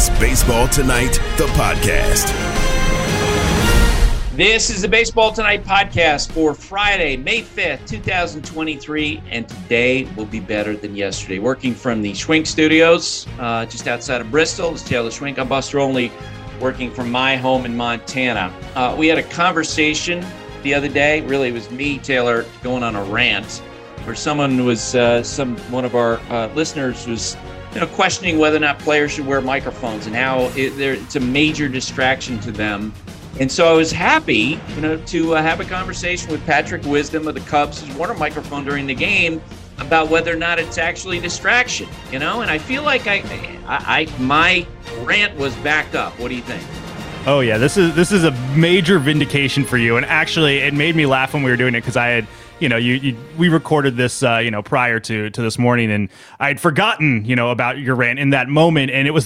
is Baseball Tonight, the podcast. This is the Baseball Tonight podcast for Friday, May 5th, 2023, and today will be better than yesterday. Working from the Schwink Studios, just outside of Bristol, it's Taylor Schwink. I'm Buster Olney, working from my home in Montana. We had a conversation the other day. Really, it was me, Taylor, going on a rant, where someone was, one of our listeners was, questioning whether or not players should wear microphones and how it's a major distraction to them. And so I was happy, to have a conversation with Patrick Wisdom of the Cubs, who's worn a microphone during the game, about whether or not it's actually a distraction, And I feel like my rant was backed up. What do you think? Oh yeah, this is a major vindication for you, and actually, it made me laugh when we were doing it because I had, we recorded this, prior to this morning, and I had forgotten, about your rant in that moment, and it was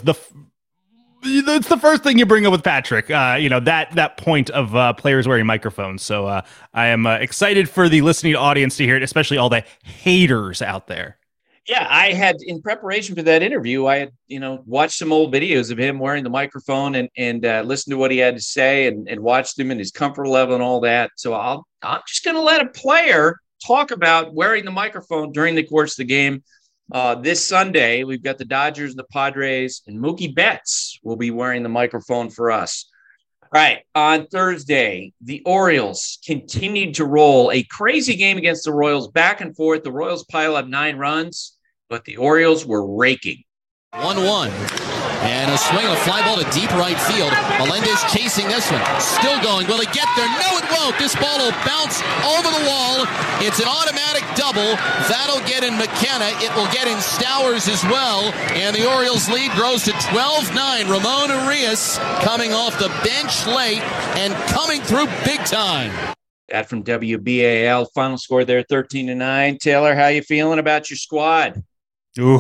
it's the first thing you bring up with Patrick, that point of players wearing microphones. So I am excited for the listening audience to hear it, especially all the haters out there. Yeah, I had, in preparation for that interview, I had, watched some old videos of him wearing the microphone and listened to what he had to say and watched him and his comfort level and all that. So I'm just going to let a player talk about wearing the microphone during the course of the game. This Sunday, we've got the Dodgers and the Padres, and Mookie Betts will be wearing the microphone for us. All right, on Thursday, the Orioles continued to roll a crazy game against the Royals, back and forth. The Royals pile up 9 runs. But the Orioles were raking. 1-1. And a swing, a fly ball to deep right field. Melendez chasing this one. Still going. Will it get there? No, it won't. This ball will bounce over the wall. It's an automatic double. That'll get in McKenna. It will get in Stowers as well. And the Orioles lead grows to 12-9. Ramon Urias coming off the bench late and coming through big time. That from WBAL. Final score there, 13-9. Taylor, how you feeling about your squad? Ooh,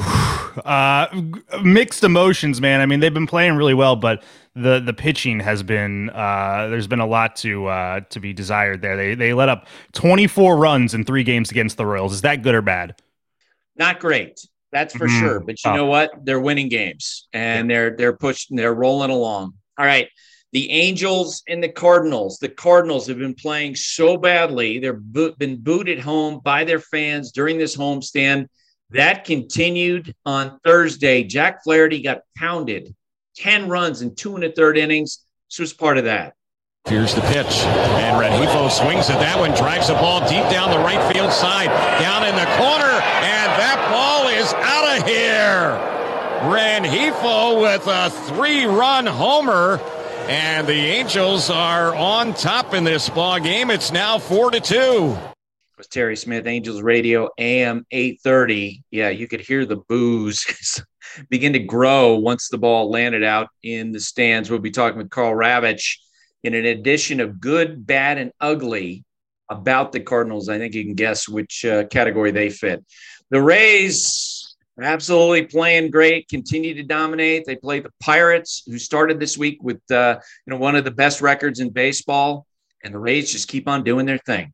mixed emotions, man. I mean, they've been playing really well, but the pitching has been there's been a lot to be desired there. They let up 24 runs in 3 games against the Royals. Is that good or bad? Not great. That's for sure. But you know what? They're winning games, and they're pushing. They're rolling along. All right. The Angels and the Cardinals. The Cardinals have been playing so badly. They've been booed at home by their fans during this homestand. That continued on Thursday. Jack Flaherty got pounded, 10 runs in 2 1/3 innings. This was part of that. Here's the pitch, and Rengifo swings at that one, drives the ball deep down the right field side, down in the corner, and that ball is out of here. Rengifo with a 3-run homer, and the Angels are on top in this ball game. It's now 4-2. It was Terry Smith, Angels Radio, AM 830. Yeah, you could hear the boos begin to grow once the ball landed out in the stands. We'll be talking with Karl Ravech in an edition of Good, Bad, and Ugly about the Cardinals. I think you can guess which category they fit. The Rays are absolutely playing great, continue to dominate. They play the Pirates, who started this week with one of the best records in baseball, and the Rays just keep on doing their thing.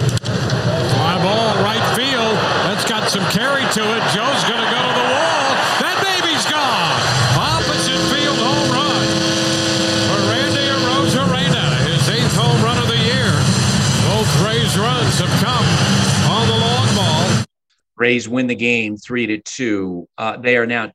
Fly ball, right field. That's got some carry to it. Joe's going to go to the wall. That baby's gone. Opposite field home run for Randy Arozarena, his 8th home run of the year. Both Rays runs have come on the long ball. Rays win the game 3-2. They are now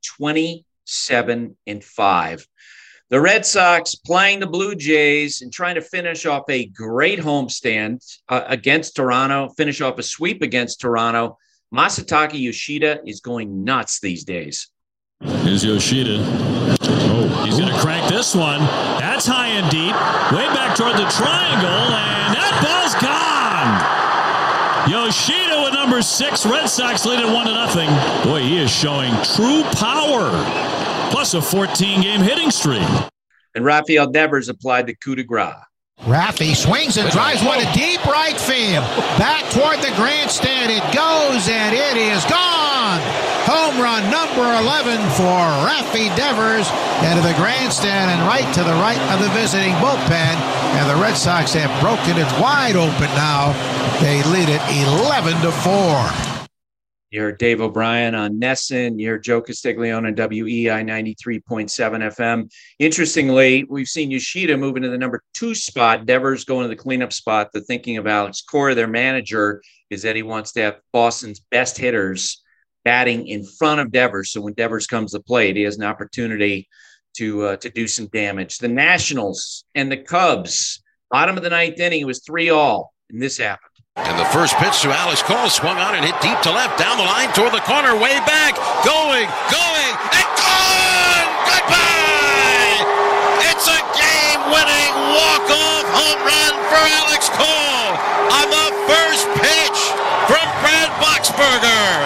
27-5. The Red Sox playing the Blue Jays and trying to finish off a great homestand against Toronto, finish off a sweep against Toronto. Masataka Yoshida is going nuts these days. Here's Yoshida. Oh, he's going to crank this one. That's high and deep. Way back toward the triangle, and that ball's gone. Yoshida with number 6. Red Sox lead at 1-0. Boy, he is showing true power. Plus a 14-game hitting streak. And Rafael Devers applied the coup de grace. Raffy swings and drives one to deep right field. Back toward the grandstand it goes, and it is gone. Home run number 11 for Raffy Devers into the grandstand and right to the right of the visiting bullpen. And the Red Sox have broken it wide open now. They lead it 11-4. You heard Dave O'Brien on Nesson. You heard Joe Castiglione on WEI 93.7 FM. Interestingly, we've seen Yoshida move into the number 2 spot. Devers going to the cleanup spot. The thinking of Alex Cora, their manager, is that he wants to have Boston's best hitters batting in front of Devers. So when Devers comes to plate, he has an opportunity to do some damage. The Nationals and the Cubs, bottom of the 9th inning, it was 3-all, and this happened. And the first pitch to Alex Cole swung on and hit deep to left, down the line toward the corner, way back, going, and gone! Goodbye! It's a game-winning walk-off home run for Alex Cole on the first pitch from Brad Boxberger.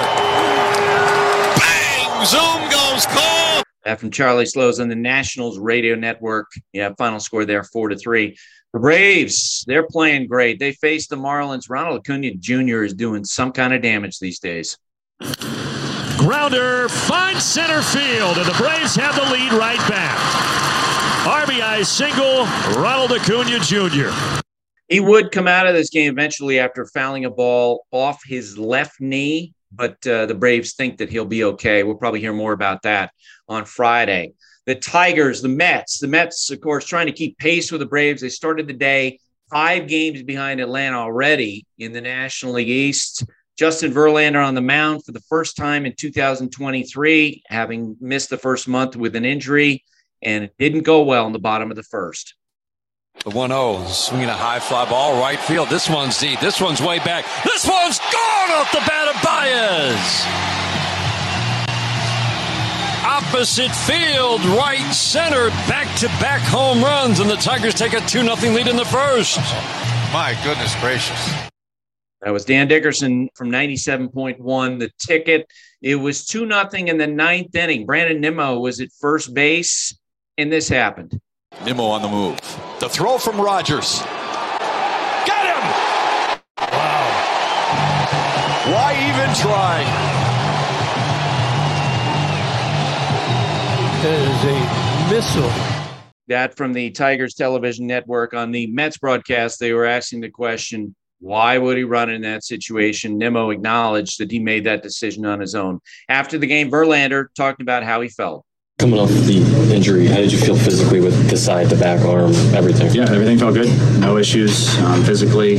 Bang! Zoom goes Cole! That from Charlie Slows on the Nationals radio network. Yeah, final score there, 4-3. The Braves, they're playing great. They face the Marlins. Ronald Acuna Jr. is doing some kind of damage these days. Grounder finds center field, and the Braves have the lead right back. RBI single, Ronald Acuna Jr. He would come out of this game eventually after fouling a ball off his left knee, but the Braves think that he'll be okay. We'll probably hear more about that on Friday. The Tigers, the Mets, of course, trying to keep pace with the Braves. They started the day 5 games behind Atlanta already in the National League East. Justin Verlander on the mound for the first time in 2023, having missed the first month with an injury, and it didn't go well in the bottom of the first. The 1-0, swinging a high fly ball, right field. This one's deep. This one's way back. This one's gone off the bat of Baez. Opposite field, right center, back-to-back home runs, and the Tigers take a 2-0 lead in the first. My goodness gracious. That was Dan Dickerson from 97.1. The Ticket. It was 2-0 in the 9th inning. Brandon Nimmo was at first base, and this happened. Nimmo on the move. The throw from Rogers. Got him! Wow. Why even try? That is a missile. That from the Tigers television network. On the Mets broadcast, they were asking the question, why would he run in that situation? Nimmo acknowledged that he made that decision on his own. After the game, Verlander talked about how he felt. Coming off the injury, how did you feel physically with the side, the back arm, everything? Yeah, everything felt good. No issues physically.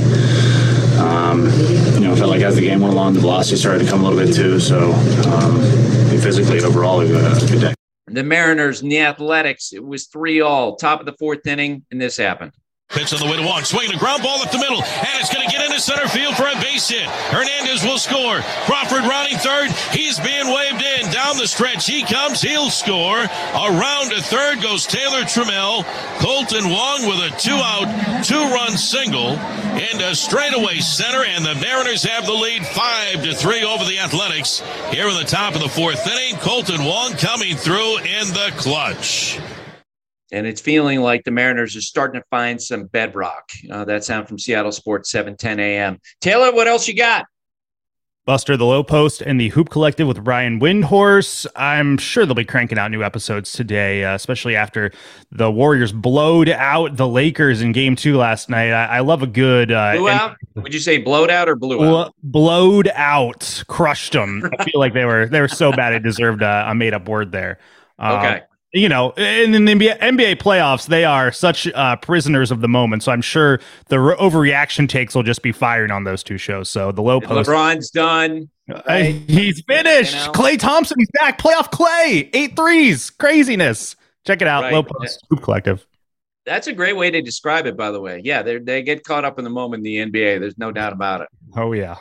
Felt like as the game went along, the velocity started to come a little bit too. So physically, overall, a good day. The Mariners and the Athletics, it was 3-all, top of the 4th inning, and this happened. Pitch on the way to walk, swinging a ground ball up the middle, and it's going to get into center field for a base hit. Hernandez will score. Crawford rounding third. He's being waved in. Down the stretch he comes. He'll score. Around to third goes Taylor Trammell. Colton Wong with a 2-out, 2-run single into straightaway center, and the Mariners have the lead 5-3 over the Athletics. Here in the top of the 4th inning, Colton Wong coming through in the clutch. And it's feeling like the Mariners are starting to find some bedrock. That sound from Seattle Sports, 7:10 a.m. Taylor, what else you got? Buster the Low Post and the Hoop Collective with Ryan Windhorse. I'm sure they'll be cranking out new episodes today, especially after the Warriors blowed out the Lakers in Game 2 last night. I love a good... Blew out? Would you say blowed out or blew out? Blowed out. Crushed them. I feel like they were so bad it deserved a made-up word there. Okay. In the NBA playoffs, they are such prisoners of the moment. So I'm sure the overreaction takes will just be firing on those two shows. So the Low Post. LeBron's done. Right? He's finished. Klay Thompson, he's back. Playoff Klay. 8 threes. Craziness. Check it out. Right. Low Post. Hoop Collective. That's a great way to describe it, by the way. Yeah, they get caught up in the moment in the NBA. There's no doubt about it. Oh, yeah.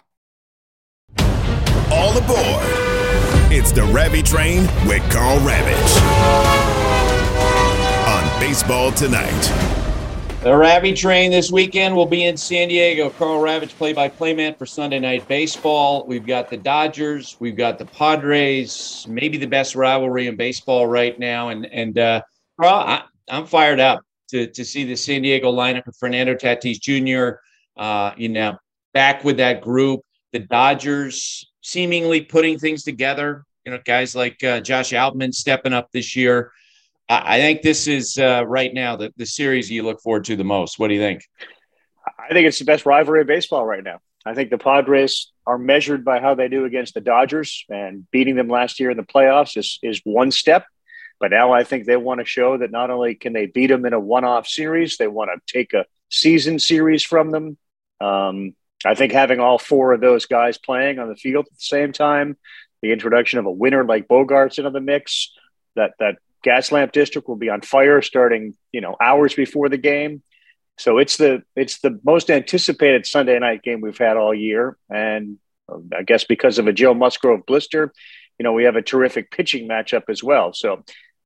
All aboard. It's the Ravi Train with Carl Ravitch on Baseball Tonight. The Ravi Train this weekend will be in San Diego. Carl Ravitch, play-by-play man for Sunday Night Baseball. We've got the Dodgers. We've got the Padres. Maybe the best rivalry in baseball right now. And Carl, I'm fired up to see the San Diego lineup with Fernando Tatis Jr. Back with that group. The Dodgers seemingly putting things together, guys like Josh Altman stepping up this year. I think this is right now the series you look forward to the most. What do you think? I think it's the best rivalry in baseball right now. I think the Padres are measured by how they do against the Dodgers, and beating them last year in the playoffs is one step. But now I think they want to show that not only can they beat them in a one-off series, they want to take a season series from them. I think having all four of those guys playing on the field at the same time, the introduction of a winner like Bogaerts into the mix, that gas lamp district will be on fire starting, hours before the game. So it's the most anticipated Sunday night game we've had all year. And I guess because of a Joe Musgrove blister, we have a terrific pitching matchup as well. So,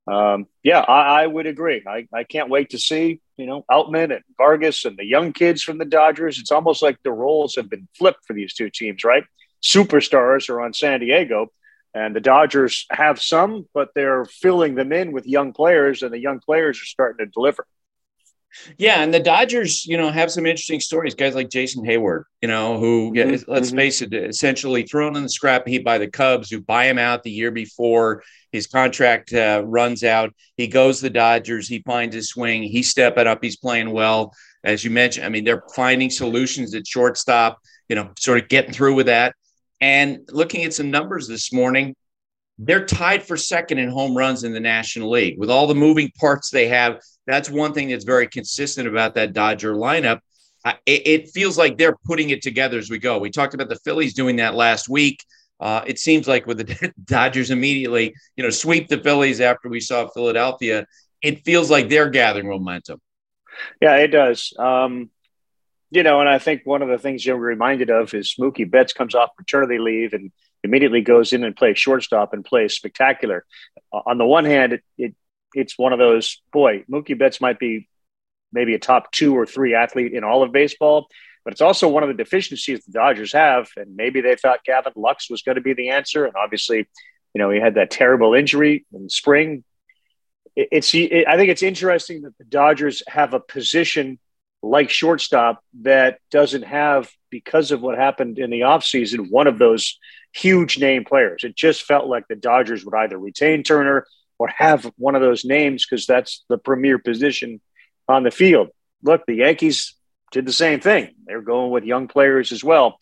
I would agree. I can't wait to see, Outman and Vargas and the young kids from the Dodgers. It's almost like the roles have been flipped for these two teams, right? Superstars are on San Diego, and the Dodgers have some, but they're filling them in with young players, and the young players are starting to deliver. Yeah, and the Dodgers, have some interesting stories. Guys like Jason Hayward, who, let's face it, essentially thrown in the scrap heap by the Cubs, who buy him out the year before his contract runs out. He goes to the Dodgers. He finds his swing. He's stepping up. He's playing well. As you mentioned, I mean, they're finding solutions at shortstop, sort of getting through with that. And looking at some numbers this morning, they're tied for second in home runs in the National League. With all the moving parts they have, that's one thing that's very consistent about that Dodger lineup. It feels like they're putting it together as we go. We talked about the Phillies doing that last week. It seems like with the Dodgers immediately, sweep the Phillies after we saw Philadelphia, it feels like they're gathering momentum. Yeah, it does. And I think one of the things you're reminded of is Mookie Betts comes off paternity leave and immediately goes in and plays shortstop and plays spectacular. On the one hand, it's one of those, Mookie Betts might be maybe a top 2 or 3 athlete in all of baseball, but it's also one of the deficiencies the Dodgers have. And maybe they thought Gavin Lux was going to be the answer. And obviously, he had that terrible injury in the spring. I think it's interesting that the Dodgers have a position like shortstop that doesn't have, because of what happened in the offseason, one of those huge name players. It just felt like the Dodgers would either retain Turner or have one of those names because that's the premier position on the field. Look, the Yankees did the same thing. They're going with young players as well.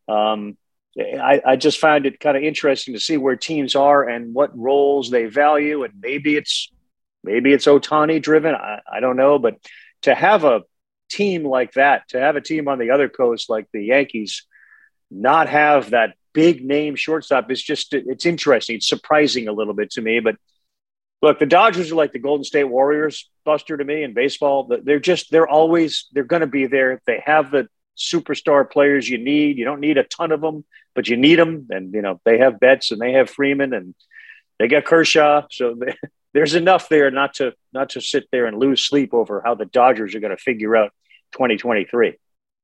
I just found it kind of interesting to see where teams are and what roles they value. And maybe it's Ohtani driven. I don't know. But to have a team like that, to have a team on the other coast like the Yankees not have that big name shortstop is it's interesting. It's surprising a little bit to me. But look, the Dodgers are like the Golden State Warriors, Buster, to me, in baseball. They're going to be there. They have the superstar players you need. You don't need a ton of them, but you need them. And, they have Betts and they have Freeman and they got Kershaw. So there's enough there not to sit there and lose sleep over how the Dodgers are going to figure out 2023.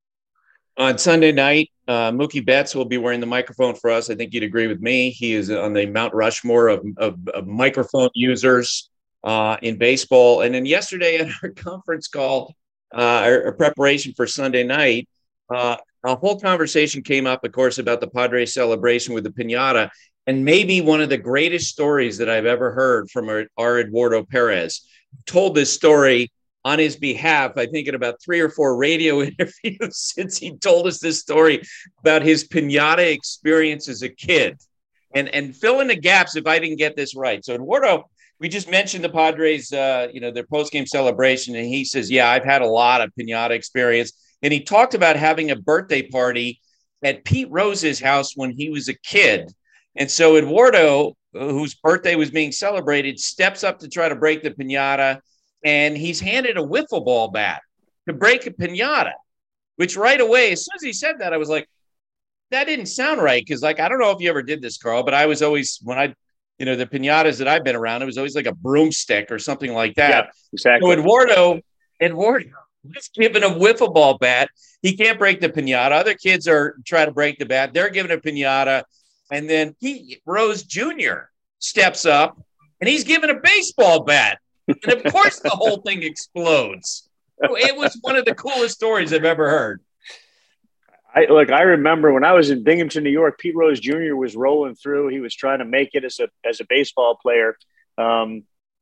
On Sunday night, Mookie Betts will be wearing the microphone for us. I think you'd agree with me. He is on the Mount Rushmore of microphone users in baseball. And then yesterday at our conference call, our preparation for Sunday night, a whole conversation came up, of course, about the Padres celebration with the piñata. And maybe one of the greatest stories that I've ever heard from our Eduardo Perez. Told this story on his behalf, I think, in about 3 or 4 radio interviews since he told us this story about his piñata experience as a kid. And fill in the gaps if I didn't get this right. So Eduardo, we just mentioned the Padres, their post-game celebration, and he says, yeah, I've had a lot of piñata experience. And he talked about having a birthday party at Pete Rose's house when he was a kid. And so Eduardo, whose birthday was being celebrated, steps up to try to break the piñata, and he's handed a wiffle ball bat to break a piñata, which right away, as soon as he said that, I was like, that didn't sound right. Because, I don't know if you ever did this, Carl, but I was always, the piñatas that I've been around, it was always like a broomstick or something like that. Yeah, exactly. So Eduardo was given a wiffle ball bat. He can't break the piñata. Other kids are trying to break the bat. They're given a piñata. And then Rose Jr. steps up, and he's given a baseball bat. And, of course, the whole thing explodes. It was one of the coolest stories I've ever heard. I remember when I was in Binghamton, New York, Pete Rose Jr. was rolling through. He was trying to make it as a baseball player.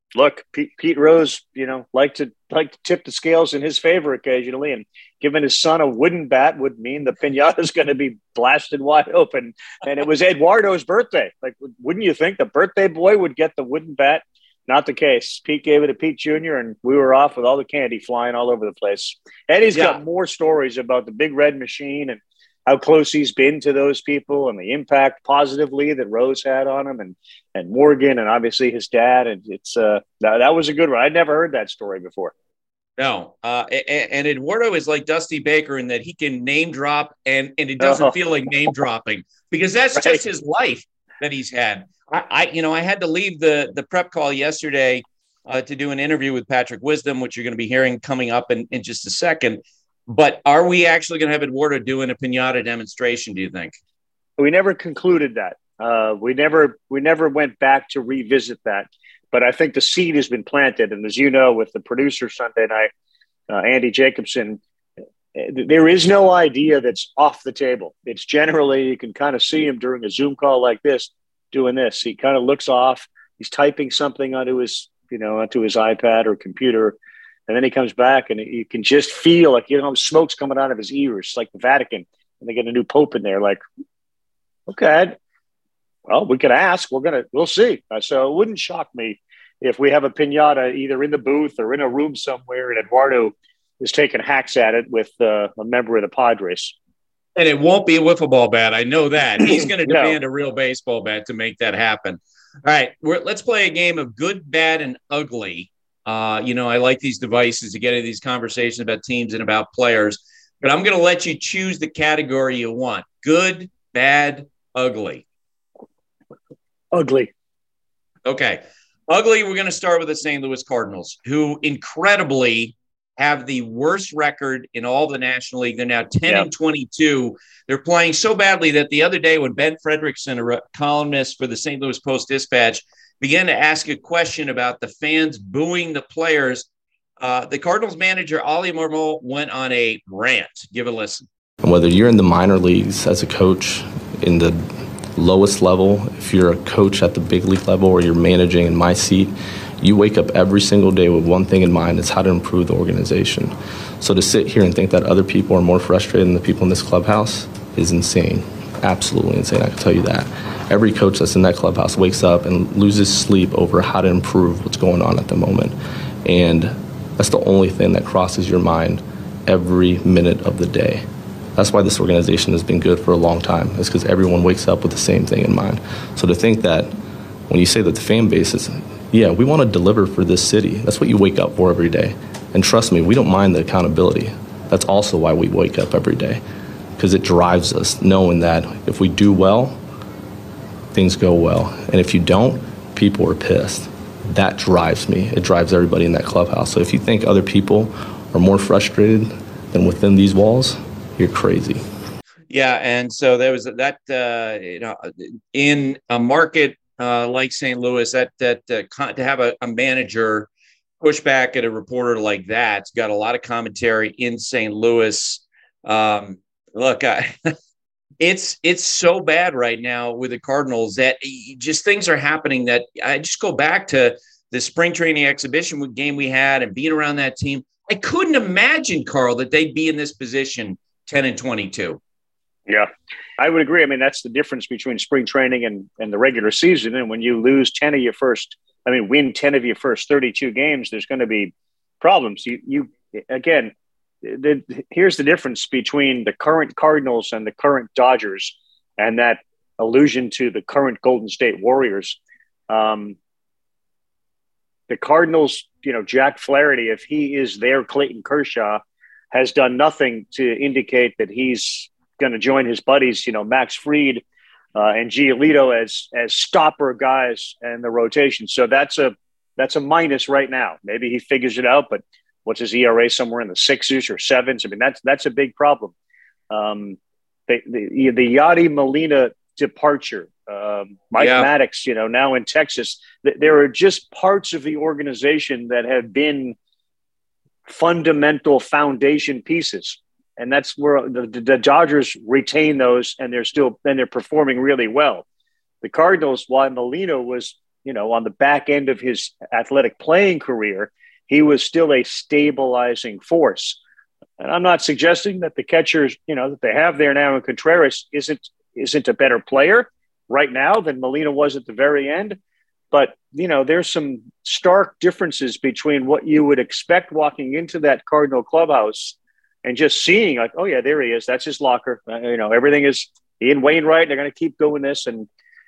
look, Pete Rose, like to tip the scales in his favor occasionally, and giving his son a wooden bat would mean the piñata is going to be blasted wide open. And it was Eduardo's birthday. Like, wouldn't you think the birthday boy would get the wooden bat? Not the case. Pete gave it to Pete Jr., and we were off with all the candy flying all over the place. Eddie's got more stories about the Big Red Machine and how close he's been to those people and the impact positively that Rose had on him, and Morgan, and obviously his dad. And it's that was a good one. I'd never heard that story before. No. And Eduardo is like Dusty Baker in that he can name drop and it doesn't feel like name dropping, because that's just his life that he's had. I had to leave the prep call yesterday to do an interview with Patrick Wisdom, which you're going to be hearing coming up in just a second. But are we actually going to have Eduardo doing a piñata demonstration, do you think? We never concluded that. We never went back to revisit that. But I think the seed has been planted. And as you know, with the producer Sunday night, Andy Jacobson, there is no idea that's off the table. It's generally, you can kind of see him during a Zoom call like this, doing this. He kind of looks off. He's typing something onto his iPad or computer. And then he comes back and you can just feel like, smoke's coming out of his ears, like the Vatican. And they get a new pope in there, like, okay, well, we could ask. We'll see. So it wouldn't shock me if we have a piñata either in the booth or in a room somewhere and Eduardo is taking hacks at it with a member of the Padres. And it won't be a wiffle ball bat. I know that. He's going to demand a real baseball bat to make that happen. All right, let's play a game of good, bad, and ugly. I like these devices to get into these conversations about teams and about players, but I'm going to let you choose the category you want. Good, bad, ugly. Ugly. Okay. Ugly, we're going to start with the St. Louis Cardinals, who incredibly have the worst record in all the National League. They're now 10-22. They're playing so badly that the other day when Ben Frederickson, a columnist for the St. Louis Post-Dispatch, began to ask a question about the fans booing the players, the Cardinals manager, Oli Marmol, went on a rant. Give a listen. Whether you're in the minor leagues as a coach, in the lowest level, if you're a coach at the big league level or you're managing in my seat, you wake up every single day with one thing in mind: it's how to improve the organization. So to sit here and think that other people are more frustrated than the people in this clubhouse is insane. Absolutely insane, I can tell you that. Every coach that's in that clubhouse wakes up and loses sleep over how to improve what's going on at the moment. And that's the only thing that crosses your mind every minute of the day. That's why this organization has been good for a long time. It's because everyone wakes up with the same thing in mind. So to think that when you say that the fan base is, yeah, we want to deliver for this city. That's what you wake up for every day. And trust me, we don't mind the accountability. That's also why we wake up every day, because it drives us, knowing that if we do well, things go well. And if you don't, people are pissed. That drives me. It drives everybody in that clubhouse. So if you think other people are more frustrated than within these walls, you're crazy. Yeah, and so there was that, in a market like St. Louis, to have a manager push back at a reporter like that's got a lot of commentary in St. Louis. Look, it's so bad right now with the Cardinals that just things are happening that I just go back to the spring training exhibition game we had and being around that team. I couldn't imagine, Carl, that they'd be in this position 10-22. Yeah, I would agree. I mean, that's the difference between spring training and the regular season. And when you lose win 10 of your first 32 games, there's going to be problems. Here's the difference between the current Cardinals and the current Dodgers, and that allusion to the current Golden State Warriors. The Cardinals, Jack Flaherty, if he is their Clayton Kershaw, has done nothing to indicate that he's going to join his buddies, Max Fried and Giolito as stopper guys in the rotation. So that's a minus right now. Maybe he figures it out, but what's his ERA? Somewhere in the 6s or 7s. I mean, that's a big problem. The Yadi Molina departure, Mike Maddox, now in Texas, there are just parts of the organization that have been fundamental foundation pieces. And that's where the Dodgers retain those, and they're performing really well. The Cardinals, while Molina was on the back end of his athletic playing career, he was still a stabilizing force. And I'm not suggesting that the catchers, that they have there now in Contreras isn't a better player right now than Molina was at the very end. But, there's some stark differences between what you would expect walking into that Cardinal clubhouse and just seeing like, oh, yeah, there he is. That's his locker. Everything is he and Wainwright. They're going to keep doing this. And,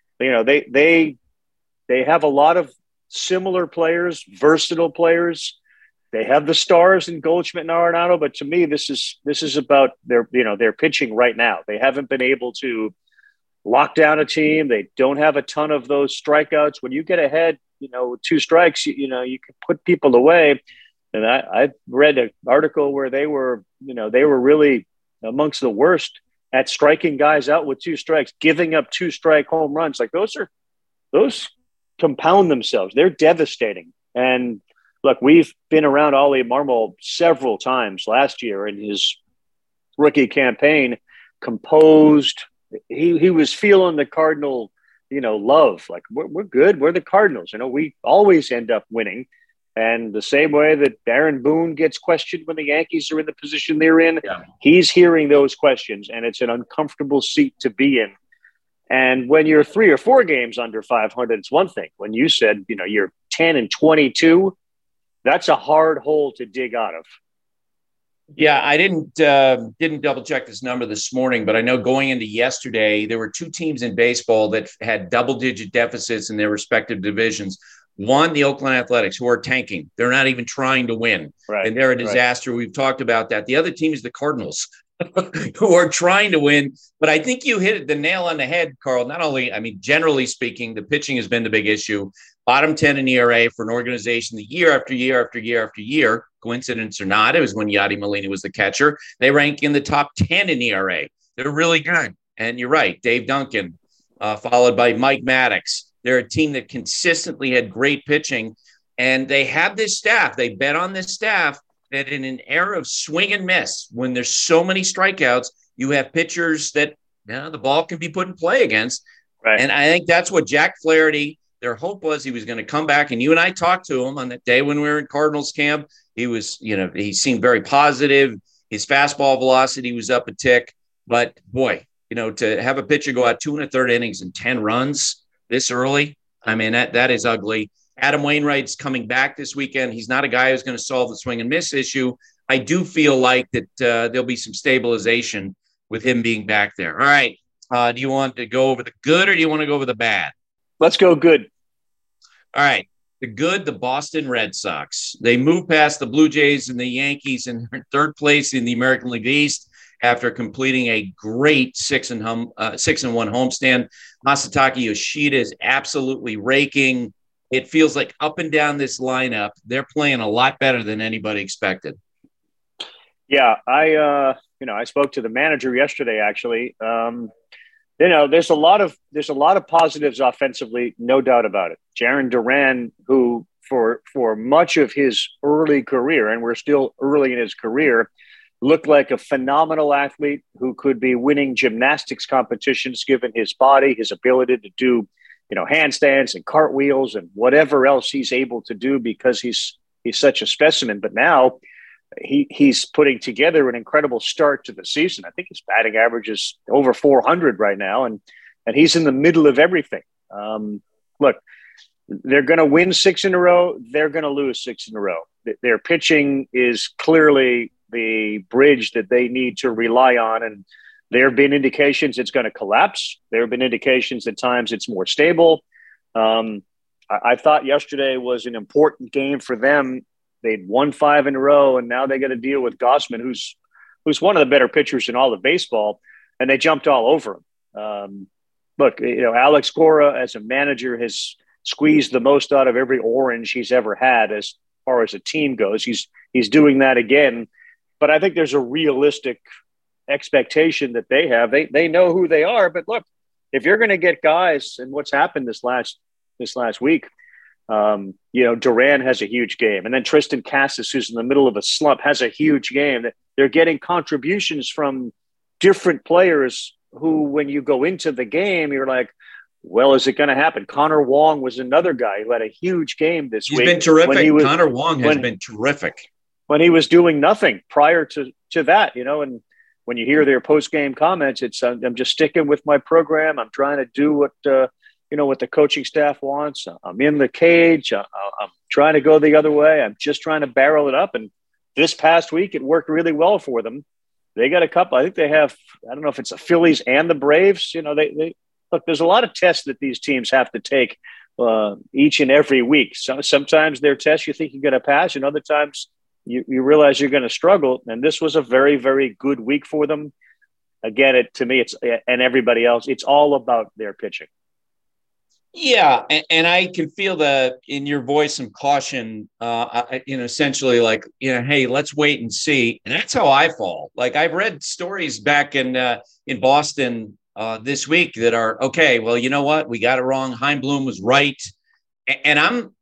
they have a lot of similar players, versatile players. They have the stars in Goldschmidt and Arenado. But to me, this is about their pitching right now. They haven't been able to lock down a team. They don't have a ton of those strikeouts. When you get ahead, with 2 strikes, you can put people away. And I read an article where they were really amongst the worst at striking guys out with 2 strikes, giving up 2-strike home runs. Like those compound themselves. They're devastating. And look, we've been around Ollie Marmol several times last year in his rookie campaign, composed. He was feeling the Cardinal, love. Like we're good. We're the Cardinals. We always end up winning. And the same way that Aaron Boone gets questioned when the Yankees are in the position they're in, he's hearing those questions, and it's an uncomfortable seat to be in. And when you're 3 or 4 games under 500, it's one thing. When you said, you're 10-22, that's a hard hole to dig out of. Yeah, I didn't double check this number this morning, but I know going into yesterday, there were 2 teams in baseball that had double-digit deficits in their respective divisions. One, the Oakland Athletics, who are tanking. They're not even trying to win. Right. And they're a disaster. Right. We've talked about that. The other team is the Cardinals, who are trying to win. But I think you hit the nail on the head, Carl. Not only, generally speaking, the pitching has been the big issue. Bottom 10 in ERA for an organization that year after year after year after year, coincidence or not, it was when Yadi Molina was the catcher. They rank in the top 10 in ERA. They're really good. And you're right, Dave Duncan, followed by Mike Maddox. They're a team that consistently had great pitching, and they have this staff. They bet on this staff that in an era of swing and miss, when there's so many strikeouts, you have pitchers that the ball can be put in play against. Right. And I think that's what Jack Flaherty, their hope was he was going to come back. And you and I talked to him on that day when we were in Cardinals camp. He was, he seemed very positive. His fastball velocity was up a tick. But boy, to have a pitcher go out 2 1/3 innings and 10 runs this early, that is ugly. Adam Wainwright's coming back this weekend. He's not a guy who's going to solve the swing and miss issue. I do feel like that there'll be some stabilization with him being back there. All right. Do you want to go over the good or do you want to go over the bad? Let's go good. All right. The good, the Boston Red Sox. They moved past the Blue Jays and the Yankees and they're in 3rd place in the American League East after completing a great 6-1 homestand. Masataka Yoshida is absolutely raking. It feels like up and down this lineup, they're playing a lot better than anybody expected. Yeah, I spoke to the manager yesterday. Actually, there's a lot of positives offensively, no doubt about it. Jarren Duran, who for much of his early career, and we're still early in his career, looked like a phenomenal athlete who could be winning gymnastics competitions given his body, his ability to do, handstands and cartwheels and whatever else he's able to do because he's such a specimen. But now he's putting together an incredible start to the season. I think his batting average is over 400 right now, and he's in the middle of everything. Look, they're going to win 6 in a row. They're going to lose 6 in a row. Their pitching is clearly the bridge that they need to rely on. And there have been indications it's going to collapse. There have been indications at times it's more stable. I thought yesterday was an important game for them. They'd won 5 in a row, and now they got to deal with Gausman, who's one of the better pitchers in all of baseball, and they jumped all over him. Look, Alex Cora as a manager has squeezed the most out of every orange he's ever had as far as a team goes. He's doing that again. But I think there's a realistic expectation that they have. They know who they are. But look, if you're going to get guys, and what's happened this last week, Duran has a huge game, and then Tristan Casas, who's in the middle of a slump, has a huge game. They're getting contributions from different players who, when you go into the game, you're like, Well, is it going to happen? Connor Wong was another guy who had a huge game this week. He's been terrific. Connor Wong has been terrific. When he was doing nothing prior to that, and when you hear their post-game comments, it's I'm just sticking with my program. I'm trying to do what the coaching staff wants. I'm in the cage. I'm trying to go the other way. I'm just trying to barrel it up. And this past week, it worked really well for them. They got a couple. I think they have. I don't know if it's the Phillies and the Braves. They look. There's a lot of tests that these teams have to take each and every week. So sometimes they're tests you think you're going to pass, and other times you realize you're going to struggle. And this was a very, very good week for them. Again, to me, and everybody else, it's all about their pitching. Yeah, and I can feel in your voice some caution, essentially like, hey, let's wait and see. And that's how I fall. Like I've read stories back in Boston this week that are, okay, well, you know what? We got it wrong. Heimblum was right. And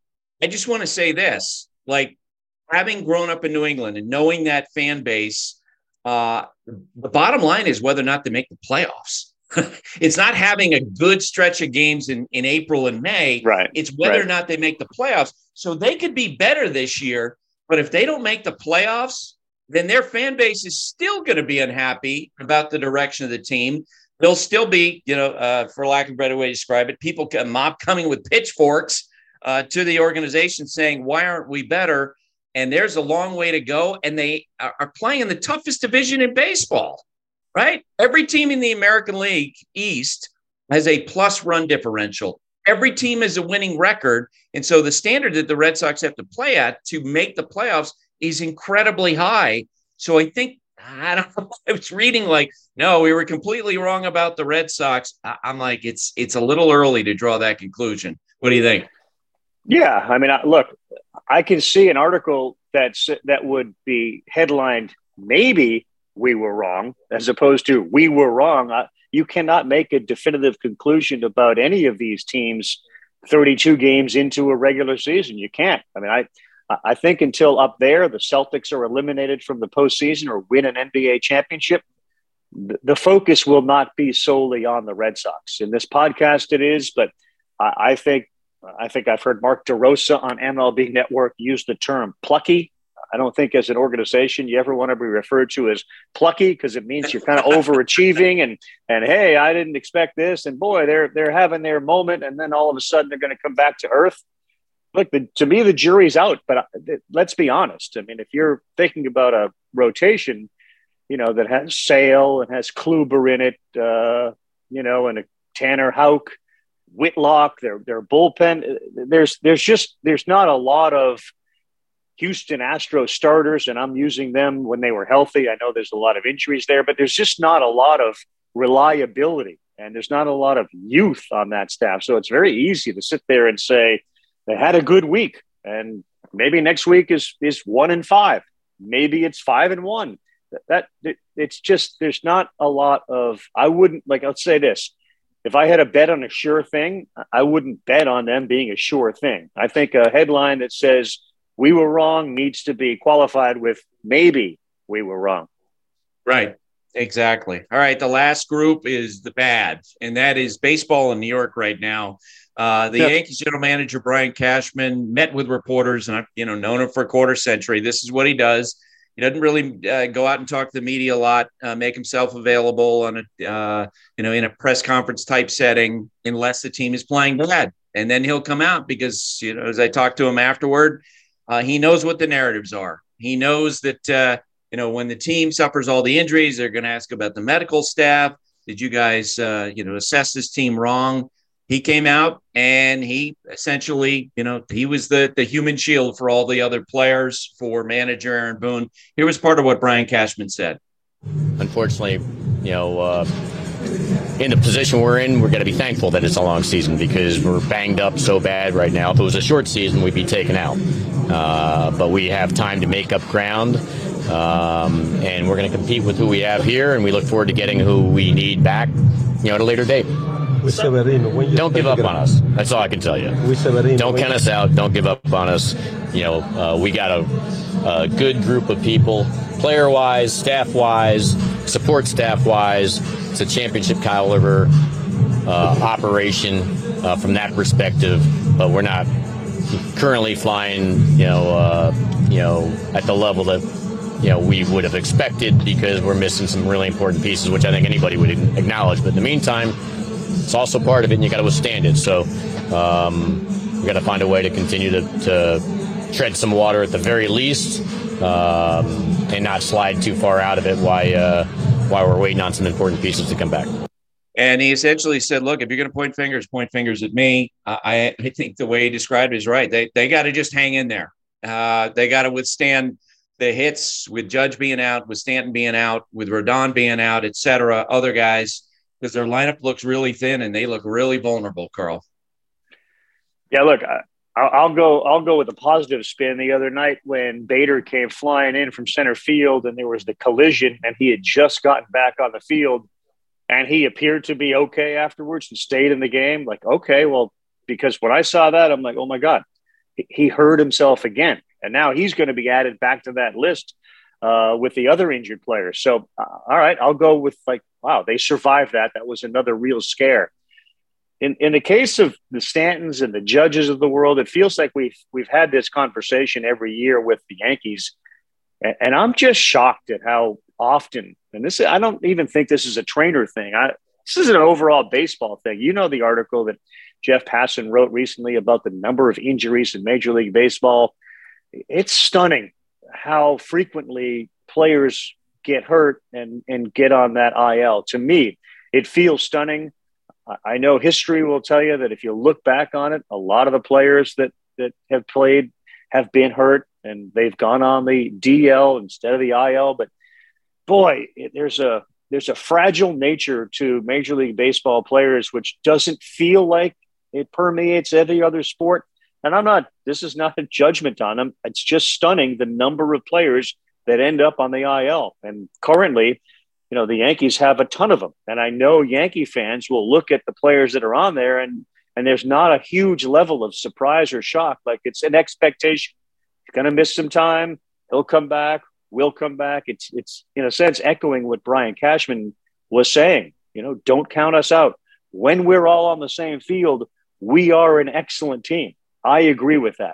I just want to say this, like having grown up in New England and knowing that fan base, the bottom line is whether or not they make the playoffs. It's not having a good stretch of games in April and May. Right. It's whether or not they make the playoffs. So they could be better this year, but if they don't make the playoffs, then their fan base is still going to be unhappy about the direction of the team. There'll still be, for lack of a better way to describe it, people coming with pitchforks to the organization saying, why aren't we better? And there's a long way to go. And they are playing in the toughest division in baseball. Right? Every team in the American League East has a plus run differential. Every team has a winning record. And so the standard that the Red Sox have to play at to make the playoffs is incredibly high. So I think, I was reading like, no, we were completely wrong about the Red Sox. I'm like, it's a little early to draw that conclusion. What do you think? Yeah. I mean, look, I can see an article that would be headlined, maybe we were wrong, as opposed to we were wrong. You cannot make a definitive conclusion about any of these teams 32 games into a regular season. You can't. I mean, I think until up there, the Celtics are eliminated from the postseason or win an NBA championship, the focus will not be solely on the Red Sox. In this podcast, it is, but I think I've heard Mark DeRosa on MLB Network use the term plucky. I don't think as an organization you ever want to be referred to as plucky because it means you're kind of overachieving and hey, I didn't expect this. And boy, they're having their moment. And then all of a sudden they're going to come back to earth. Look, to me, the jury's out, but let's be honest. I mean, if you're thinking about a rotation, that has Sale and has Kluber in it, and a Tanner Houck, Whitlock, their bullpen, there's not a lot of Houston Astros starters, and I'm using them when they were healthy. I know there's a lot of injuries there, but there's just not a lot of reliability, and there's not a lot of youth on that staff. So it's very easy to sit there and say they had a good week, and maybe next week is 1-5, maybe it's 5-1. It's just there's not a lot of. I wouldn't I'll say this: if I had a bet on a sure thing, I wouldn't bet on them being a sure thing. I think a headline that says we were wrong needs to be qualified with maybe we were wrong. Right. Exactly. All right. The last group is the bad, and that is baseball in New York right now. Yankees general manager, Brian Cashman, met with reporters, and I've known him for a quarter century. This is what he does. He doesn't really go out and talk to the media a lot, make himself available on in a press conference type setting, unless the team is playing bad. And then he'll come out because, as I talked to him afterward, he knows what the narratives are. He knows that, when the team suffers all the injuries, they're going to ask about the medical staff. Did you guys, assess this team wrong? He came out and he essentially, he was the human shield for all the other players, for manager Aaron Boone. Here was part of what Brian Cashman said. Unfortunately, in the position we're in, we're going to be thankful that it's a long season because we're banged up so bad right now. If it was a short season, we'd be taken out. But we have time to make up ground, and we're going to compete with who we have here, and we look forward to getting who we need back, at a later date. Don't give up on us. That's all I can tell you. Don't count us out. Don't give up on us. We got a good group of people, player-wise, staff-wise, support staff-wise. It's a championship caliber operation from that perspective, but we're not currently flying, at the level that we would have expected, because we're missing some really important pieces, which I think anybody would acknowledge. But in the meantime, it's also part of it, and you got to withstand it. So we got to find a way to continue to tread some water at the very least, and not slide too far out of it while we're waiting on some important pieces to come back. And he essentially said, look, if you're going to point fingers at me. I think the way he described it is right. They got to just hang in there. They got to withstand the hits with Judge being out, with Stanton being out, with Rodon being out, et cetera, other guys, because their lineup looks really thin and they look really vulnerable, Carl. Yeah, look, I'll go with a positive spin. The other night when Bader came flying in from center field and there was the collision and he had just gotten back on the field and he appeared to be okay afterwards and stayed in the game. Like, okay, well, because when I saw that, I'm like, oh my God, he hurt himself again. And now he's going to be added back to that list with the other injured players. So, all right, I'll go with wow, they survived that. That was another real scare. In the case of the Stantons and the Judges of the world, it feels like we've had this conversation every year with the Yankees. And I'm just shocked at how often, and I don't even think this is a trainer thing. This is an overall baseball thing. You know the article that Jeff Passan wrote recently about the number of injuries in Major League Baseball. It's stunning how frequently players get hurt and get on that IL. To me, it feels stunning. I know history will tell you that if you look back on it, a lot of the players that have played have been hurt and they've gone on the DL instead of the IL. But boy, there's a fragile nature to Major League Baseball players, which doesn't feel like it permeates every other sport. And this is not a judgment on them. It's just stunning the number of players that end up on the IL. And currently, the Yankees have a ton of them. And I know Yankee fans will look at the players that are on there and there's not a huge level of surprise or shock. Like, it's an expectation. He's going to miss some time. He'll come back. We'll come back. It's in a sense echoing what Brian Cashman was saying. Don't count us out. When we're all on the same field, we are an excellent team. I agree with that.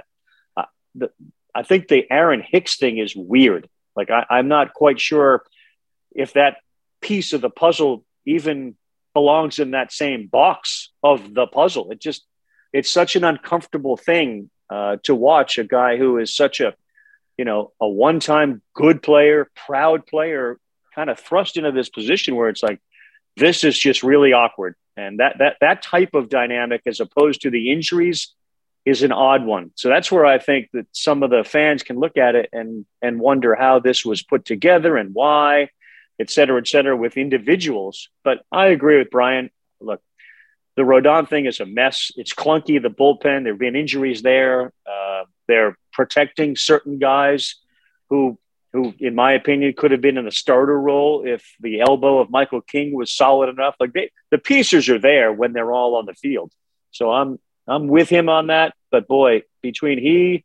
I think the Aaron Hicks thing is weird. Like, I'm not quite sure if that piece of the puzzle even belongs in that same box of the puzzle. It's such an uncomfortable thing to watch a guy who is such a one-time good player, proud player, kind of thrust into this position where it's like, this is just really awkward. And that type of dynamic, as opposed to the injuries, is an odd one. So that's where I think that some of the fans can look at it and wonder how this was put together and why, et cetera, with individuals. But I agree with Brian. Look, the Rodon thing is a mess. It's clunky, the bullpen. There have been injuries there. They're protecting certain guys who, in my opinion, could have been in the starter role if the elbow of Michael King was solid enough. Like, the pieces are there when they're all on the field. So I'm with him on that. But boy, between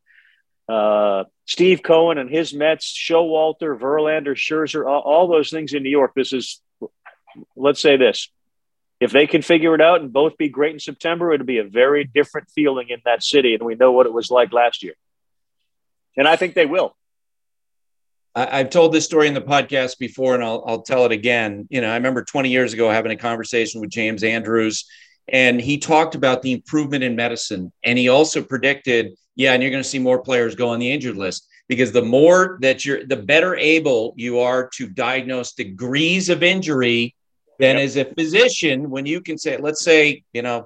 Steve Cohen and his Mets, Showalter, Verlander, Scherzer, all those things in New York, let's say this. If they can figure it out and both be great in September, it'll be a very different feeling in that city. And we know what it was like last year. And I think they will. I've told this story in the podcast before, and I'll tell it again. I remember 20 years ago having a conversation with James Andrews, and he talked about the improvement in medicine. And he also predicted, and you're going to see more players go on the injured list, because the better able you are to diagnose degrees of injury than as a physician, when you can say, let's say,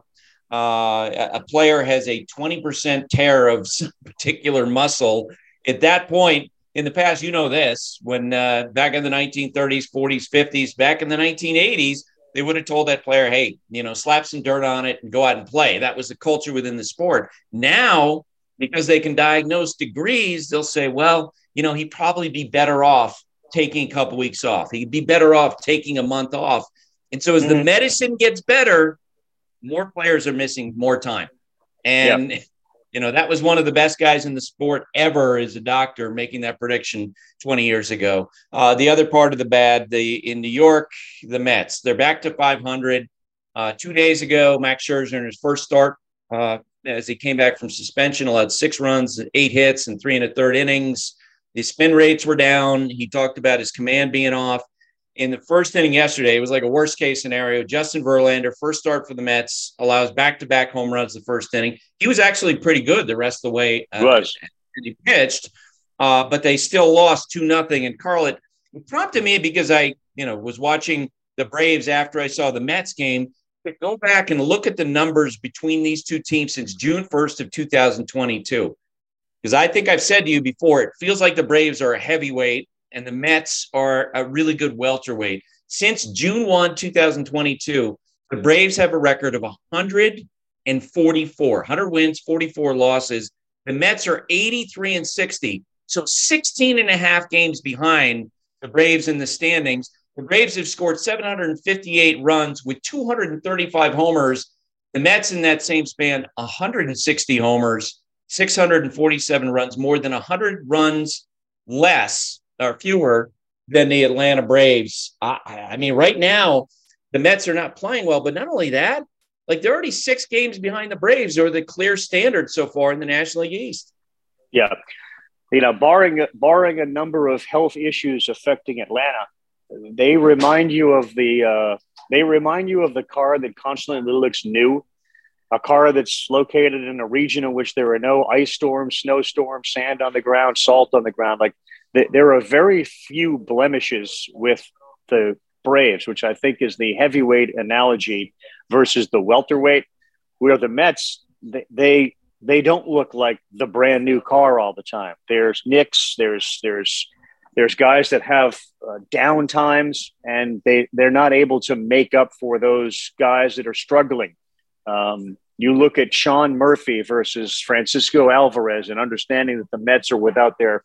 a player has a 20% tear of some particular muscle. At that point, in the past, this, when back in the 1930s, 40s, 50s, back in the 1980s, they would have told that player, hey, slap some dirt on it and go out and play. That was the culture within the sport. Now, because they can diagnose degrees, they'll say, well, he'd probably be better off taking a couple weeks off. He'd be better off taking a month off. And so as the medicine gets better, more players are missing more time. And, that was one of the best guys in the sport ever as a doctor making that prediction 20 years ago. The other part of the bad, in New York, the Mets, they're back to 500. 2 days ago, Max Scherzer in his first start as he came back from suspension, allowed 6 runs, 8 hits, and 3 1/3 innings. The spin rates were down. He talked about his command being off. In the first inning yesterday, it was like a worst-case scenario. Justin Verlander, first start for the Mets, allows back-to-back home runs the first inning. He was actually pretty good the rest of the way. He pitched, but they still lost 2-0. And Carl, it prompted me because I was watching the Braves after I saw the Mets game to go back and look at the numbers between these two teams since June 1st of 2022. Because I think I've said to you before, it feels like the Braves are a heavyweight and the Mets are a really good welterweight. Since June 1, 2022, the Braves have a record of 144, 100 wins, 44 losses. The Mets are 83-60, so 16 and a half games behind the Braves in the standings. The Braves have scored 758 runs with 235 homers. The Mets in that same span, 160 homers, 647 runs, more than 100 runs less or fewer than the Atlanta Braves. I mean, right now, the Mets are not playing well, but not only that, like they're already 6 games behind the Braves, or the clear standard so far in the National League East. Yeah. Barring a number of health issues affecting Atlanta, they remind you of the car that constantly looks new, a car that's located in a region in which there are no ice storms, snowstorms, sand on the ground, salt on the ground. Like there are very few blemishes with the Braves, which I think is the heavyweight analogy versus the welterweight, where the Mets, they don't look like the brand new car all the time. There's nicks, there's guys that have down times, and they're not able to make up for those guys that are struggling. You look at Sean Murphy versus Francisco Alvarez, and understanding that the Mets are without their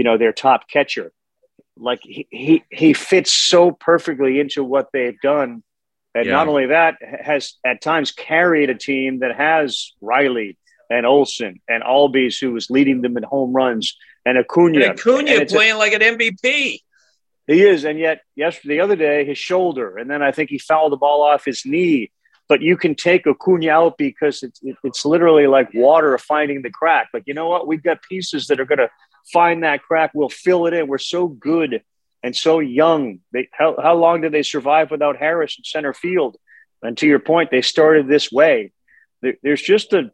top catcher. Like he fits so perfectly into what they've done. And not only that, has at times carried a team that has Riley and Olsen and Albies, who was leading them in home runs, and Acuna. Playing like an MVP. He is. And yet the other day, his shoulder, and then I think he fouled the ball off his knee. But you can take Acuna out because it's literally like water finding the crack. Like, you know what? We've got pieces that are going to find that crack. We'll fill it in. We're so good and so young. How long did they survive without Harris in center field? And to your point, they started this way. There's just a